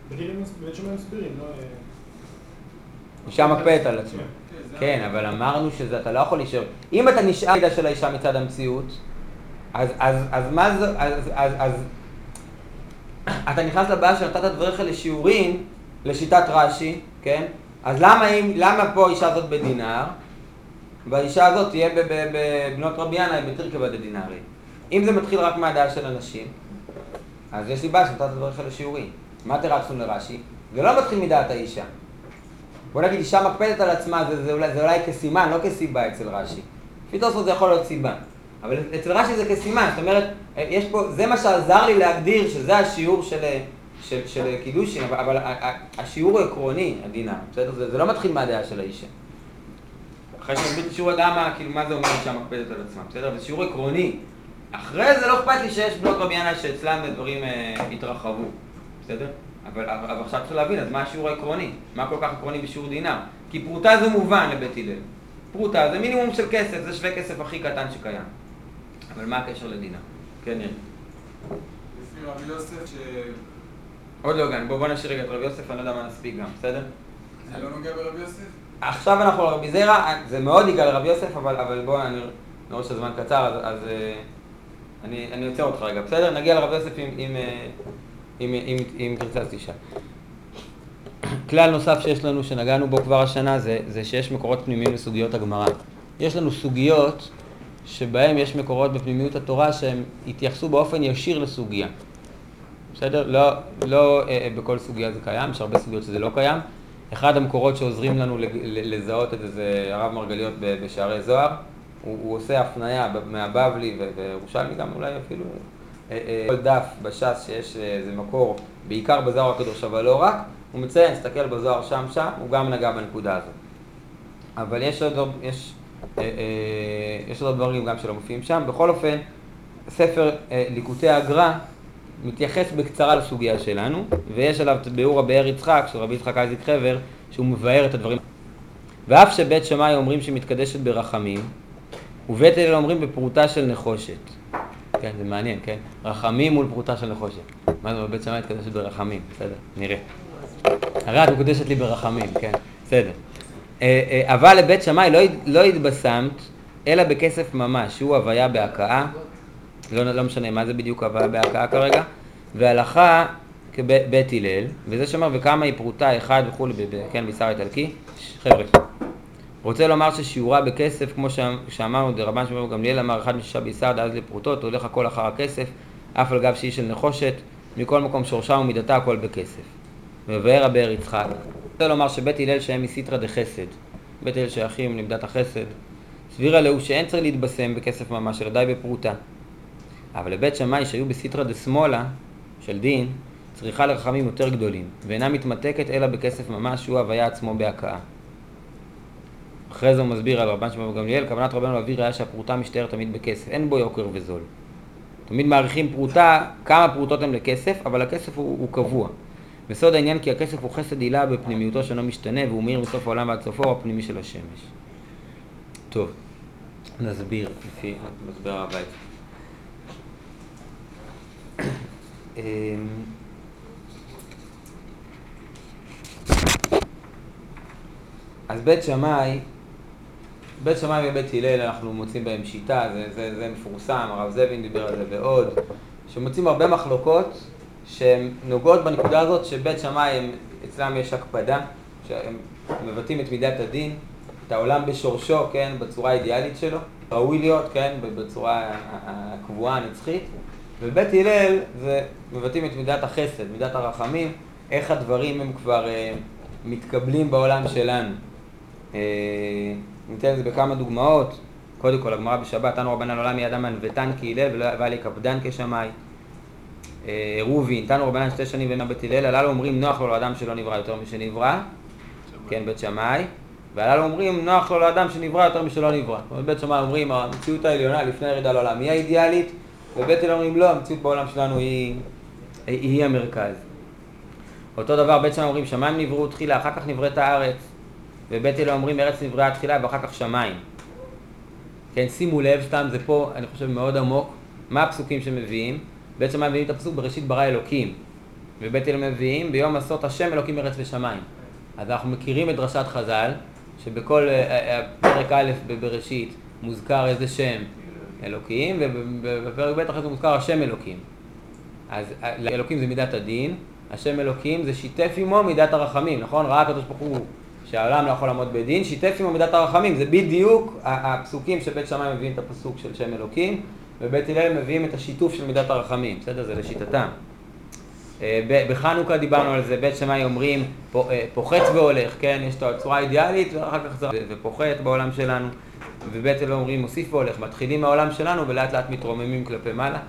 בית שמאי מסבירים, לא... אישה מקפדת על עצמה. כן, אבל אמרנו שאתה לא יכול להישאר. אם אתה נשאר מידה של האישה מצד המציאות, אז מה זה, אז אתה נכנס לבעיה שנתת דבריך לשיעורים, לשיטת רש"י, כן? אז למה פה האישה הזאת בדינר, והאישה הזאת תהיה בבנות רבי ינאי בתרכבה דדינרי? אם זה מתחיל רק מהדעה של אנשים, אז יש לי בעיה שנתת דבריך לשיעורים. מה תרצנו לרש"י? זה לא מתחיל מדעת האישה. בוא נגיד, אישה מקפדת על עצמה, זה אולי כסימן, לא כסיבה אצל רש"י. לפי תוספות זה יכול להיות סיבה. אבל אצל רש"י זה כסימן, זאת אומרת, יש פה, זה מה שעזר לי להגדיר שזה השיעור של קידושין, אבל השיעור הוא עקרוני, הדינר, בסדר? זה לא מתחיל מהדעה של האישה. אחרי שנגדיר את שיעור הדעה, כאילו מה זה אומר אישה מקפדת על עצמה, בסדר? זה שיעור עקרוני. אחרי זה לא אכפת לי שיש בנות רבי ינאי שאצלם דברים התרחבו, בסדר? אבל עכשיו צריך להבין, אז מה השיעור העקרוני? מה כל כך עקרוני בשיעור דינר? כי פרוטה זה מובן לבית הלל. פרוטה זה מינימום של כסף, זה שווה כסף הכי קטן שקיים. אבל מה הקשר לדינר? כן, נראה. לפי רבי יוסף ש... עוד לא הגענו, בוא נשאיר רגע את רבי יוסף, אני לא יודע מה נספיק גם, בסדר? זה לא נוגע ברבי יוסף? עכשיו אנחנו על רבי זרע, זה מאוד ניגע לרבי יוסף, אבל בוא, אני רואה שהזמן קצר, אז אני יוצא אותך רגע, בסדר? נגיע לרבי יוסף אם תרצה אז תשאל. כלל נוסף שיש לנו, שנגענו בו כבר השנה, זה שיש מקורות פנימיים לסוגיות הגמרא. יש לנו סוגיות שבהם יש מקורות בפנימיות התורה שהם התייחסו באופן ישיר לסוגיה. בסדר? לא בכל סוגיה זה קיים, יש הרבה סוגיות שזה לא קיים. אחד המקורות שעוזרים לנו לזהות את זה הרב מרגליות בשערי זוהר. הוא עושה הפניה מהבבלי וירושלמי גם אולי אפילו. כל דף בש"ס שיש איזה מקור, בעיקר בזוהר הקדוש, אבל לא רק, הוא מציין, תסתכל בזוהר שם, הוא גם נגע בנקודה הזאת. אבל יש עוד דברים גם שלא מופיעים שם. בכל אופן, ספר ליקוטי הגר"א מתייחס בקצרה לסוגיה שלנו, ויש עליו ביאור הבאר יצחק, של רבי יצחק אייזיק חבר, שהוא מבאר את הדברים. ואף שבית שמאי אומרים שמתקדשת ברחמים, ובית הלל אומרים בפרוטה של נחושת. כן, זה מעניין, כן? רחמים מול פרוטה של נחושת. מה זה, בית שמאי מתקדשת ברחמים, בסדר, נראה. הרי את מקודשת לי ברחמים, כן, בסדר. אבל לבית שמאי לא התבשמת, אלא בכסף ממש, שהוא הוויה בהקאה, לא משנה מה זה בדיוק הוויה בהקאה כרגע, והלכה כבית הלל, וזה שאומר וכמה היא פרוטה, אחד וכו', כן, בישר איטלקי. חבר'ה, רוצה לומר ששיעורה בכסף, כמו שאמרנו, רבן שמעון גמליאל אמר, אחד משישה בישר דאז לפרוטות, הולך הכל אחר הכסף, אף על גב שהיא של נחושת, מכל מקום שורשה ומידתה הכל בכסף. מבאר הבאר יצחק. רוצה לומר שבית הלל שהם מסיטרא דחסד, בית הלל שייכים למידת החסד, סבירה לו שאין צריך להתבשם בכסף ממש, אלא די בפרוטה. אבל לבית שמאי שהיו בסיטרא דשמאלה של דין, צריכה לרחמים יותר גדולים, ואינה מתמתקת אלא בכסף ממש, שהוא הוויה עצמו בהקאה. אחרי זה הוא מסביר על רבן שמעון גמליאל, כוונת רבנו להביא ראיה שהפרוטה משתער תמיד בכסף, אין בו יוקר וזול. תמיד מעריכים פרוטה, כמה פרוטות הם לכסף, אבל הכסף הוא קבוע. וסוד העניין כי הכסף הוא חסד עילה בפנימיותו שאינו משתנה, והוא מאיר מסוף העולם ועד סופו הפנימי של השמש. טוב, נסביר לפי מסבר הבית. אז בית שמאי ובית הלל אנחנו מוצאים בהם שיטה, זה מפורסם, הרב זבין דיבר על זה ועוד, שמוצאים הרבה מחלוקות שהן נוגעות בנקודה הזאת שבית שמאי אצלם יש הקפדה, שהם מבטאים את מידת הדין, את העולם בשורשו, כן, בצורה האידיאלית שלו, ראוי להיות, כן, בצורה הקבועה הנצחית, ובית הלל זה מבטאים את מידת החסד, מידת הרחמים, איך הדברים הם כבר מתקבלים בעולם שלנו. ניתן את זה בכמה דוגמאות. קודם כל, הגמרא בשבת, תנו רבנן לעולם מי אדם ענוותן כהלל והיה לי קפדן כשמאי. רובין, תנו רבנן 2 שנים ואינו בית הלל, הללו אומרים נוח לו לאדם שלא נברא יותר משנברא, כן, בית שמאי, והללו אומרים נוח לו לאדם שנברא יותר משלא נברא. בית שמאי אומרים המציאות העליונה לפני ירידה לעולם היא האידיאלית, ובית הלל אומרים לא, המציאות בעולם שלנו היא המרכז. אותו דבר בית שמאי אומרים שמיים נבראו תחילה, אחר כך נבראת הארץ, ובית הלל אומרים ארץ נבראה תחילה ואחר כך שמיים. כן, שימו לב, סתם זה פה, אני חושב מאוד עמוק, מה הפסוקים שמביאים? בית שמאי מביאים את הפסוק בראשית ברא אלוקים. ובית הלל מביאים ביום עשות השם אלוקים ארץ ושמיים. אז אנחנו מכירים את דרשת חז"ל, שבכל פרק א' בבראשית מוזכר איזה שם אלוקים, ובפרק ב' אחרי זה מוזכר השם אלוקים. אז אלוקים זה מידת הדין, השם אלוקים זה שיתף עמו מידת הרחמים, נכון? ראה הקדוש ברוך הוא שהעולם לא יכול לעמוד בדין, שיתף עמו מידת הרחמים, זה בדיוק הפסוקים שבית שמאי מביאים את הפסוק של שם אלוקים, ובית הלל מביאים את השיתוף של מידת הרחמים, בסדר? זה לשיטתם. בחנוכה דיברנו על זה, בית שמאי אומרים פוחת והולך, כן? יש את הצורה האידיאלית ואחר כך זה פוחת בעולם שלנו, ובית הלל אומרים מוסיף והולך, מתחילים מהעולם שלנו ולאט לאט מתרוממים כלפי מעלה.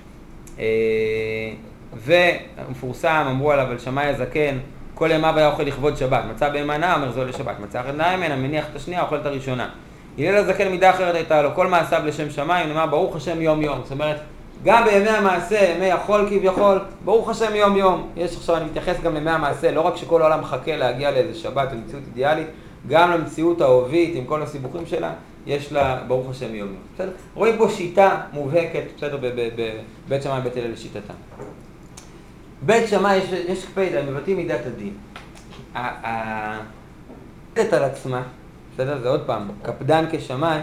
ומפורסם, אמרו עליו על שמאי הזקן, כל ימיו היה אוכל לכבוד שבת, מצא בהמה נאה, אומר זו לשבת, מצא אחת נאה ממנה, מניח את השנייה, אוכל את הראשונה. הלל הזקן מידה אחרת הייתה לו, כל מעשיו לשם שמיים, נאמר ברוך השם יום יום, זאת אומרת, גם בימי המעשה, ימי החול כביכול, ברוך השם יום יום. יש עכשיו, אני מתייחס גם לימי המעשה, לא רק שכל העולם מחכה להגיע לאיזה שבת, למציאות אידיאלית, גם למציאות האהובית עם כל הסיבוכים שלה, יש לה ברוך השם יום יום. בסדר? רואים פה שיטה מובהקת, בסדר, בבית שמאי ובית הלל לשיטתם. בית שמאי יש קפידה, מבטאים מידת הדין. הקפדת על עצמה, בסדר? זה עוד פעם, קפדן כשמאי,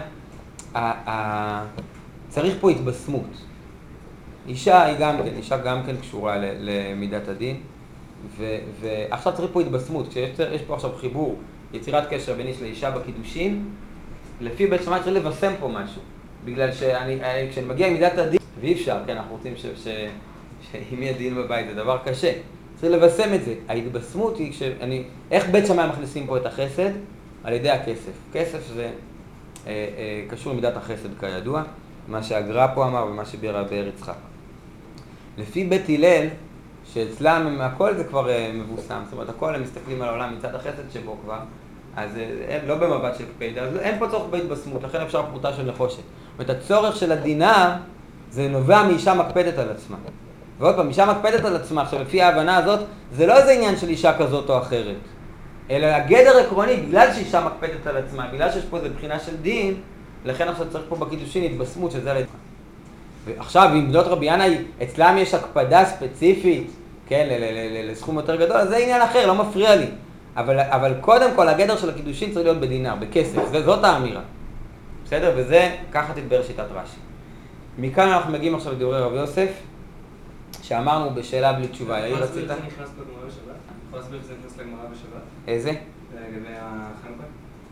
צריך פה התבשמות. אישה גם כן קשורה למידת הדין, ועכשיו צריך פה התבשמות, כשיש פה עכשיו חיבור, יצירת קשר בין איש לאישה בקידושין, לפי בית שמאי צריך לבשם פה משהו, בגלל כשאני מגיע עם מידת הדין, ואי אפשר, כן, אנחנו רוצים שאם יהיה דין בבית זה דבר קשה, צריך לבשם את זה. ההתבשמות היא איך בית שמאי מכניסים פה את החסד? על ידי הכסף. כסף זה קשור למידת החסד כידוע, מה שהגר"א פה אמר ומה שביאר באר יצחק. לפי בית הלל, שאצלם הכל זה כבר מבוסם, זאת אומרת הכל הם מסתכלים על העולם מצד החסד שבו כבר, אז לא במבט של קפידה, אז אין פה צורך בהתבשמות, לכן אפשר פרוטה של נחושת. זאת אומרת, הצורך של הדינה זה נובע מאישה מקפדת על עצמה. ועוד פעם, אישה מקפדת על עצמה, עכשיו לפי ההבנה הזאת, זה לא איזה עניין של אישה כזאת או אחרת, אלא הגדר עקרוני, בגלל שאישה מקפדת על עצמה, בגלל שיש פה איזו בחינה של דין, לכן עכשיו צריך פה בקידושין התבשמות שזה על עצמה. ועכשיו, אם בנות רבי ינאי, אצלם יש הקפדה ספציפית, כן, לסכום יותר גדול, אז זה עניין אחר, לא מפריע לי. אבל קודם כל, הגדר של הקידושין צריך להיות בדינר, בכסף, זאת האמירה. בסדר? וזה, ככה תתבאר שיטת רש"י. מכאן אנחנו מגיעים עכשיו לדברי רבי יוסף, שאמרנו בשאלה בלי תשובה. יאיר רצית? זה נכנס לגמרא בשבת? יכול להסביר איך זה נכנס לגמרא בשבת? איזה? לגבי החנוכה?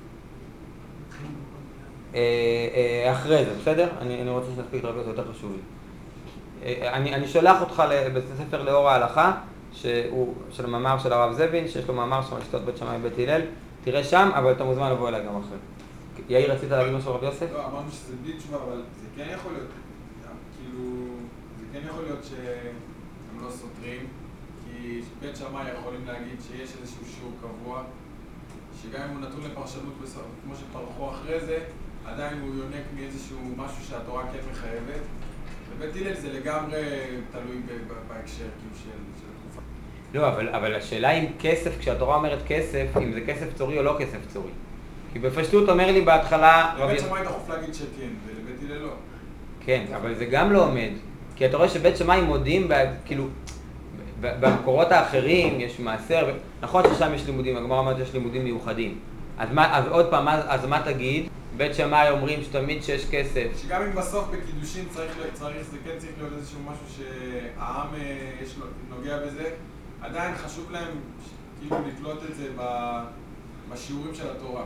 אחרי זה, בסדר? אני רוצה שנספיק את רבי יוסף, יותר חשוב לי. אני שולח אותך לבית הספר לאור ההלכה, שהוא של המאמר של הרב זבין, שיש לו מאמר שם על שיטות בית שמאי ובית הלל, תראה שם, אבל אתה מוזמן לבוא אליי גם אחרי. יאיר, רצית להגיד משהו רבי יוסף? לא, אמרנו שזה בלי תשובה, אבל זה כן יכול להיות, כאילו, זה כן יכול להיות שהם לא סותרים, כי בית שמאי יכולים להגיד שיש איזשהו שיעור קבוע, שגם אם הוא נתון לפרשנות כמו שפרחו אחרי זה, עדיין הוא יונק מאיזשהו משהו שהתורה כן מחייבת, ובית הלל זה לגמרי תלוי בהקשר כאילו של התקופה. לא, אבל השאלה אם כסף, כשהתורה אומרת כסף, אם זה כסף צורי או לא כסף צורי. כי בפשטות אומר לי בהתחלה... לבית שמאי דחוף להגיד שכן, ולבית הלל לא. כן, אבל זה גם לא עומד. כי אתה רואה שבית שמאי מודים, כאילו, במקורות האחרים יש מעשר, נכון ששם יש לימודים, הגמרא אומרת שיש לימודים מיוחדים. אז עוד פעם, אז מה תגיד? בית שמאי אומרים שתמיד שיש כסף. שגם אם בסוף בקידושין זה כן צריך להיות איזשהו משהו שהעם נוגע בזה, עדיין חשוב להם כאילו לקלוט את זה בשיעורים של התורה.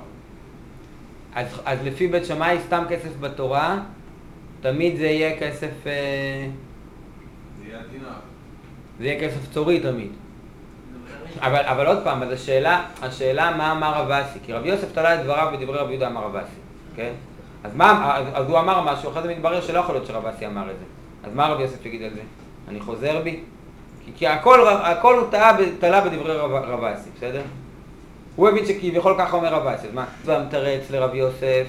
אז לפי בית שמאי סתם כסף בתורה, תמיד זה יהיה כסף... זה יהיה דינר. זה יהיה כסף צורי תמיד. אבל עוד פעם, אז השאלה מה אמר רב אסי, כי רבי יוסף תלה את דבריו בדברי רבי יהודה אמר רב אסי, כן? אז הוא אמר משהו, אחרי זה מתברר שלא יכול להיות שרב אסי אמר את זה. אז מה רבי יוסף יגיד על זה? אני חוזר בי? כי הכל הוא תלה בדברי רב אסי, בסדר? הוא הבין שכביכול ככה אומר רב אסי, אז מה? זה מתרץ לרבי יוסף,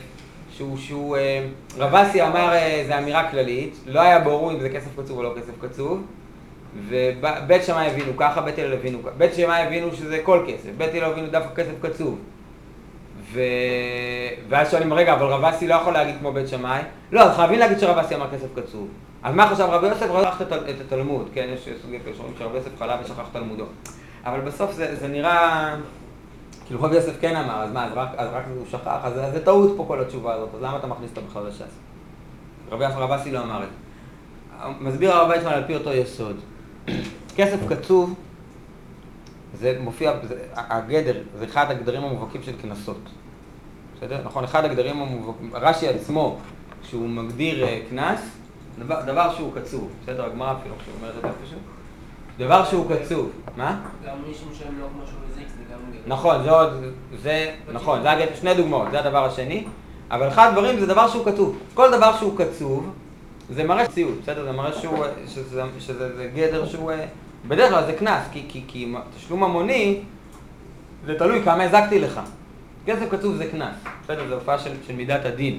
רב אסי אמר, זה אמירה כללית, לא היה ברור אם זה כסף קצוב או לא כסף קצוב, ובית שמאי הבינו ככה, בית הלל הבינו ככה. בית שמאי הבינו שזה כל כסף, בית הלל הבינו דווקא כסף קצוב. ואז שואלים, רגע, אבל רב אסי לא יכול להגיד כמו בית שמאי? לא, אז חייבים להגיד שרב אסי אמר כסף קצוב. אז מה חשב רבי יוסף? רבי יוסף את התלמוד, כן? יש סוגי שאומרים שרבי יוסף חלה ושכח תלמודו. אבל בסוף זה נראה... כאילו רבי יוסף כן אמר, אז מה, אז רק הוא שכח? אז זה טעות פה כל התשובה הזאת, אז למה אתה מכניס אותה בכלל לש"ס? רב אסי לא אמר את זה. מסביר הרב ויצמן על פי אותו יסוד. כסף קצוב, זה מופיע, הגדר, זה אחד הגדרים המובהקים של כנסות. בסדר? נכון, אחד הגדרים המובהקים, רש"י עצמו, כשהוא מגדיר כנס, דבר שהוא קצוב. בסדר, הגמרא אפילו, כשהוא אומר את זה פשוט. דבר שהוא קצוב. מה? גם מישהו משלם לו משהו לזיק, זה גם... נכון, נכון, זה שני דוגמאות, זה הדבר השני. אבל אחד הדברים זה דבר שהוא כתוב. כל דבר שהוא קצוב, זה מראה ציוד, בסדר? זה מראה שזה גדר שהוא... בדרך כלל זה כנס, כי תשלום המוני, זה תלוי כמה הזקתי לך. כסף קצוב זה כנס, בסדר? זה הופעה של מידת הדין.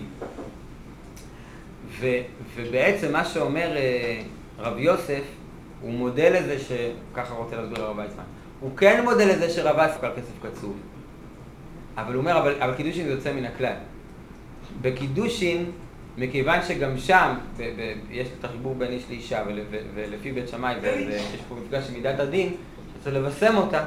ובעצם מה שאומר רב יוסף, הוא מודה לזה ככה רוצה להסביר הרב ויצמן. הוא כן מודה לזה שרב אסי על כסף קצוב. אבל הוא אומר, אבל קידושין זה יוצא מן הכלל. בקידושין, מכיוון שגם שם, יש את החיבור בין איש לאישה ולפי בית שמאי, ויש פה מפגש של מידת הדין, שצריך לבשם אותה,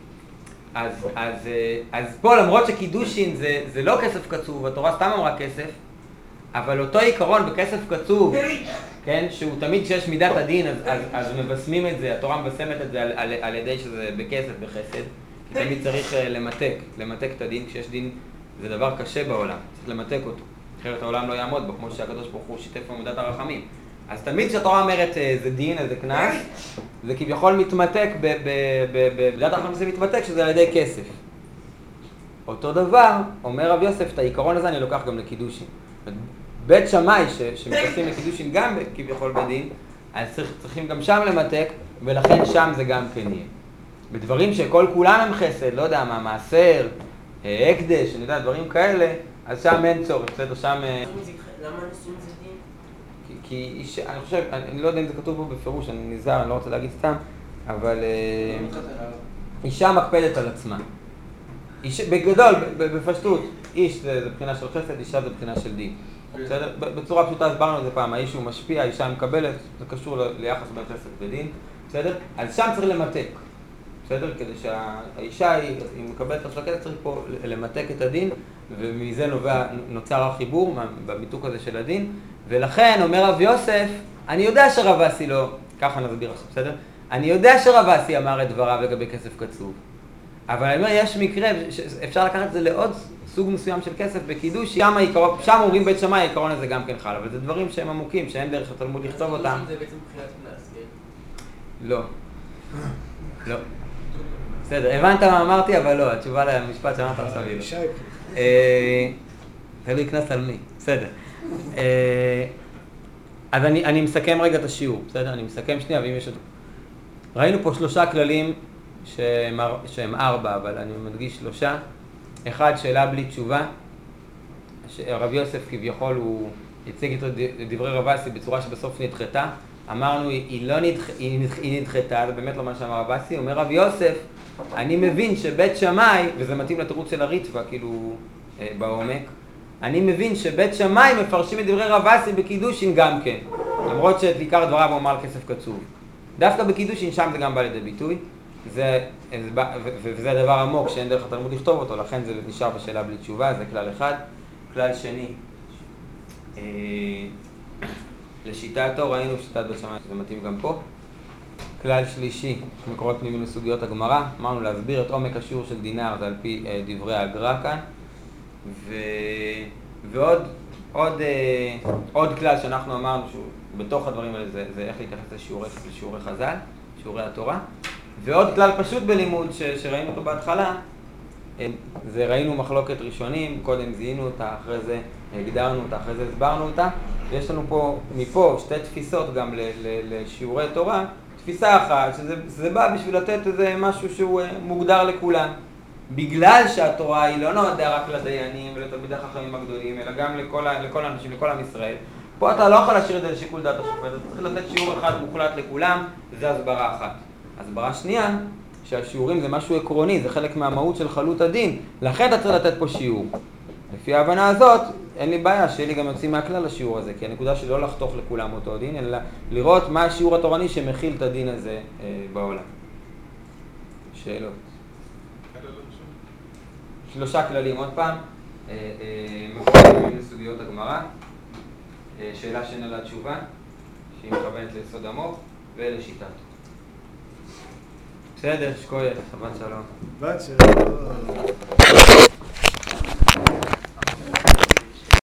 אז פה למרות שקידושין זה לא כסף קצוב, התורה סתם אמרה כסף, אבל אותו עיקרון בכסף קצוב, כן, שהוא תמיד כשיש מידת הדין, אז מבשמים את זה, התורה מבשמת את זה על ידי שזה בכסף, בחסד, כי תמיד צריך למתק את הדין, כשיש דין זה דבר קשה בעולם, צריך למתק אותו. אחרת העולם לא יעמוד בו, כמו שהקדוש ברוך הוא שיתף במידת הרחמים. אז תמיד כשהתורה אומרת זה דין, זה כנס, זה כביכול מתמתק, במידת הרחמים זה מתמתק, שזה על ידי כסף. אותו דבר, אומר רב יוסף, את העיקרון הזה אני לוקח גם לקידושין. בית שמאי שמתייחסים לקידושין גם כביכול בדין, אז צריכים גם שם למתק, ולכן שם זה גם כן יהיה. בדברים שכל כולם הם חסד, לא יודע מה, מעשר, הקדש, אני יודע, דברים כאלה, אז שם אין צורך, בסדר, שם... למה נישואים זה דין? כי אני חושב, אני לא יודע אם זה כתוב פה בפירוש, אני נזהר, אני לא רוצה להגיד סתם, אבל אישה מקפדת על עצמה. בגדול, בפשטות, איש זה בחינה של חסד, אישה זה בחינה של דין. בסדר? בצורה פשוטה הסברנו את זה פעם, האיש הוא משפיע, האישה מקבלת, זה קשור ליחס בין חסד ודין, בסדר? אז שם צריך למתק. בסדר? כדי שהאישה היא מקבלת את הכסף, צריך פה למתק את הדין, ומזה נוצר החיבור, במיתוק הזה של הדין, ולכן אומר רב יוסף, אני יודע שרב אסי לא, ככה נסביר עכשיו, בסדר? אני יודע שרב אסי אמר את דבריו לגבי כסף קצוב, אבל אני אומר, יש מקרה, אפשר לקחת את זה לעוד סוג מסוים של כסף בקידוש, שם אומרים בית שמאי, העיקרון הזה גם כן חל, אבל זה דברים שהם עמוקים, שאין דרך התלמוד לכתוב אותם. זה בעצם בחינת כנס, כן? לא. לא. בסדר, הבנת מה אמרתי, אבל לא, התשובה למשפט שאמרת עכשיו היא לא. תלוי כנס על מי, בסדר. אז אני מסכם רגע את השיעור, בסדר? אני מסכם שנייה, ואם יש עוד... ראינו פה 3 כללים שהם 4, אבל אני מדגיש 3. אחד, שאלה בלי תשובה. רב יוסף כביכול הוא הציג את דברי רב אסי בצורה שבסוף נדחתה. אמרנו, היא נדחתה, זה באמת לא מה שאמר רב אסי. אומר רב יוסף, אני מבין שבית שמאי, וזה מתאים לתירוץ של הריטב"א, כאילו בעומק, אני מבין שבית שמאי מפרשים את דברי רב אסי בקידושין גם כן, למרות שאת עיקר דבריו הוא אמר על כסף קצוב. דווקא בקידושין שם זה גם בא לידי ביטוי, וזה הדבר עמוק שאין דרך התלמוד לכתוב אותו, לכן זה נשאר בשאלה בלי תשובה, זה כלל אחד. כלל שני, לשיטתו ראינו שיטת בית שמאי, שזה מתאים גם פה. כלל שלישי, מקורות פנימיים לסוגיות הגמרא, אמרנו להסביר את עומק השיעור של דינר, זה על פי דברי הגר"א כאן. ועוד כלל שאנחנו אמרנו שהוא בתוך הדברים האלה, זה איך להתייחס לשיעורי חז"ל, שיעורי התורה. ועוד כלל פשוט בלימוד שראינו אותו בהתחלה, זה ראינו מחלוקת ראשונים, קודם זיהינו אותה, אחרי זה הגדרנו אותה, אחרי זה הסברנו אותה. ויש לנו פה, מפה, 2 תפיסות גם לשיעורי תורה. תפיסה אחת, שזה בא בשביל לתת איזה משהו שהוא מוגדר לכולם. בגלל שהתורה היא לא נועדה רק לדיינים ולתלמידי החכמים הגדולים, אלא גם לכל האנשים, לכל עם ישראל. פה אתה לא יכול להשאיר את זה לשיקול דעת השופט, אתה צריך לתת שיעור אחד מוחלט לכולם, זה הסברה אחת. הסברה שנייה, שהשיעורים זה משהו עקרוני, זה חלק מהמהות של חלות הדין, לכן אתה צריך לתת פה שיעור. לפי ההבנה הזאת, אין לי בעיה שיהיה לי גם יוצאים מהכלל השיעור הזה, כי הנקודה שלי לא לחתוך לכולם אותו דין, אלא לראות מה השיעור התורני שמכיל את הדין הזה בעולם. שאלות. 3 כללים, עוד פעם, מבחינים לסוגיות הגמרא, שאלה שאין לה תשובה, שהיא מכוונת ליסוד עמוק, ולשיטת. בסדר, שקוייך, שבת שלום. בת שלום.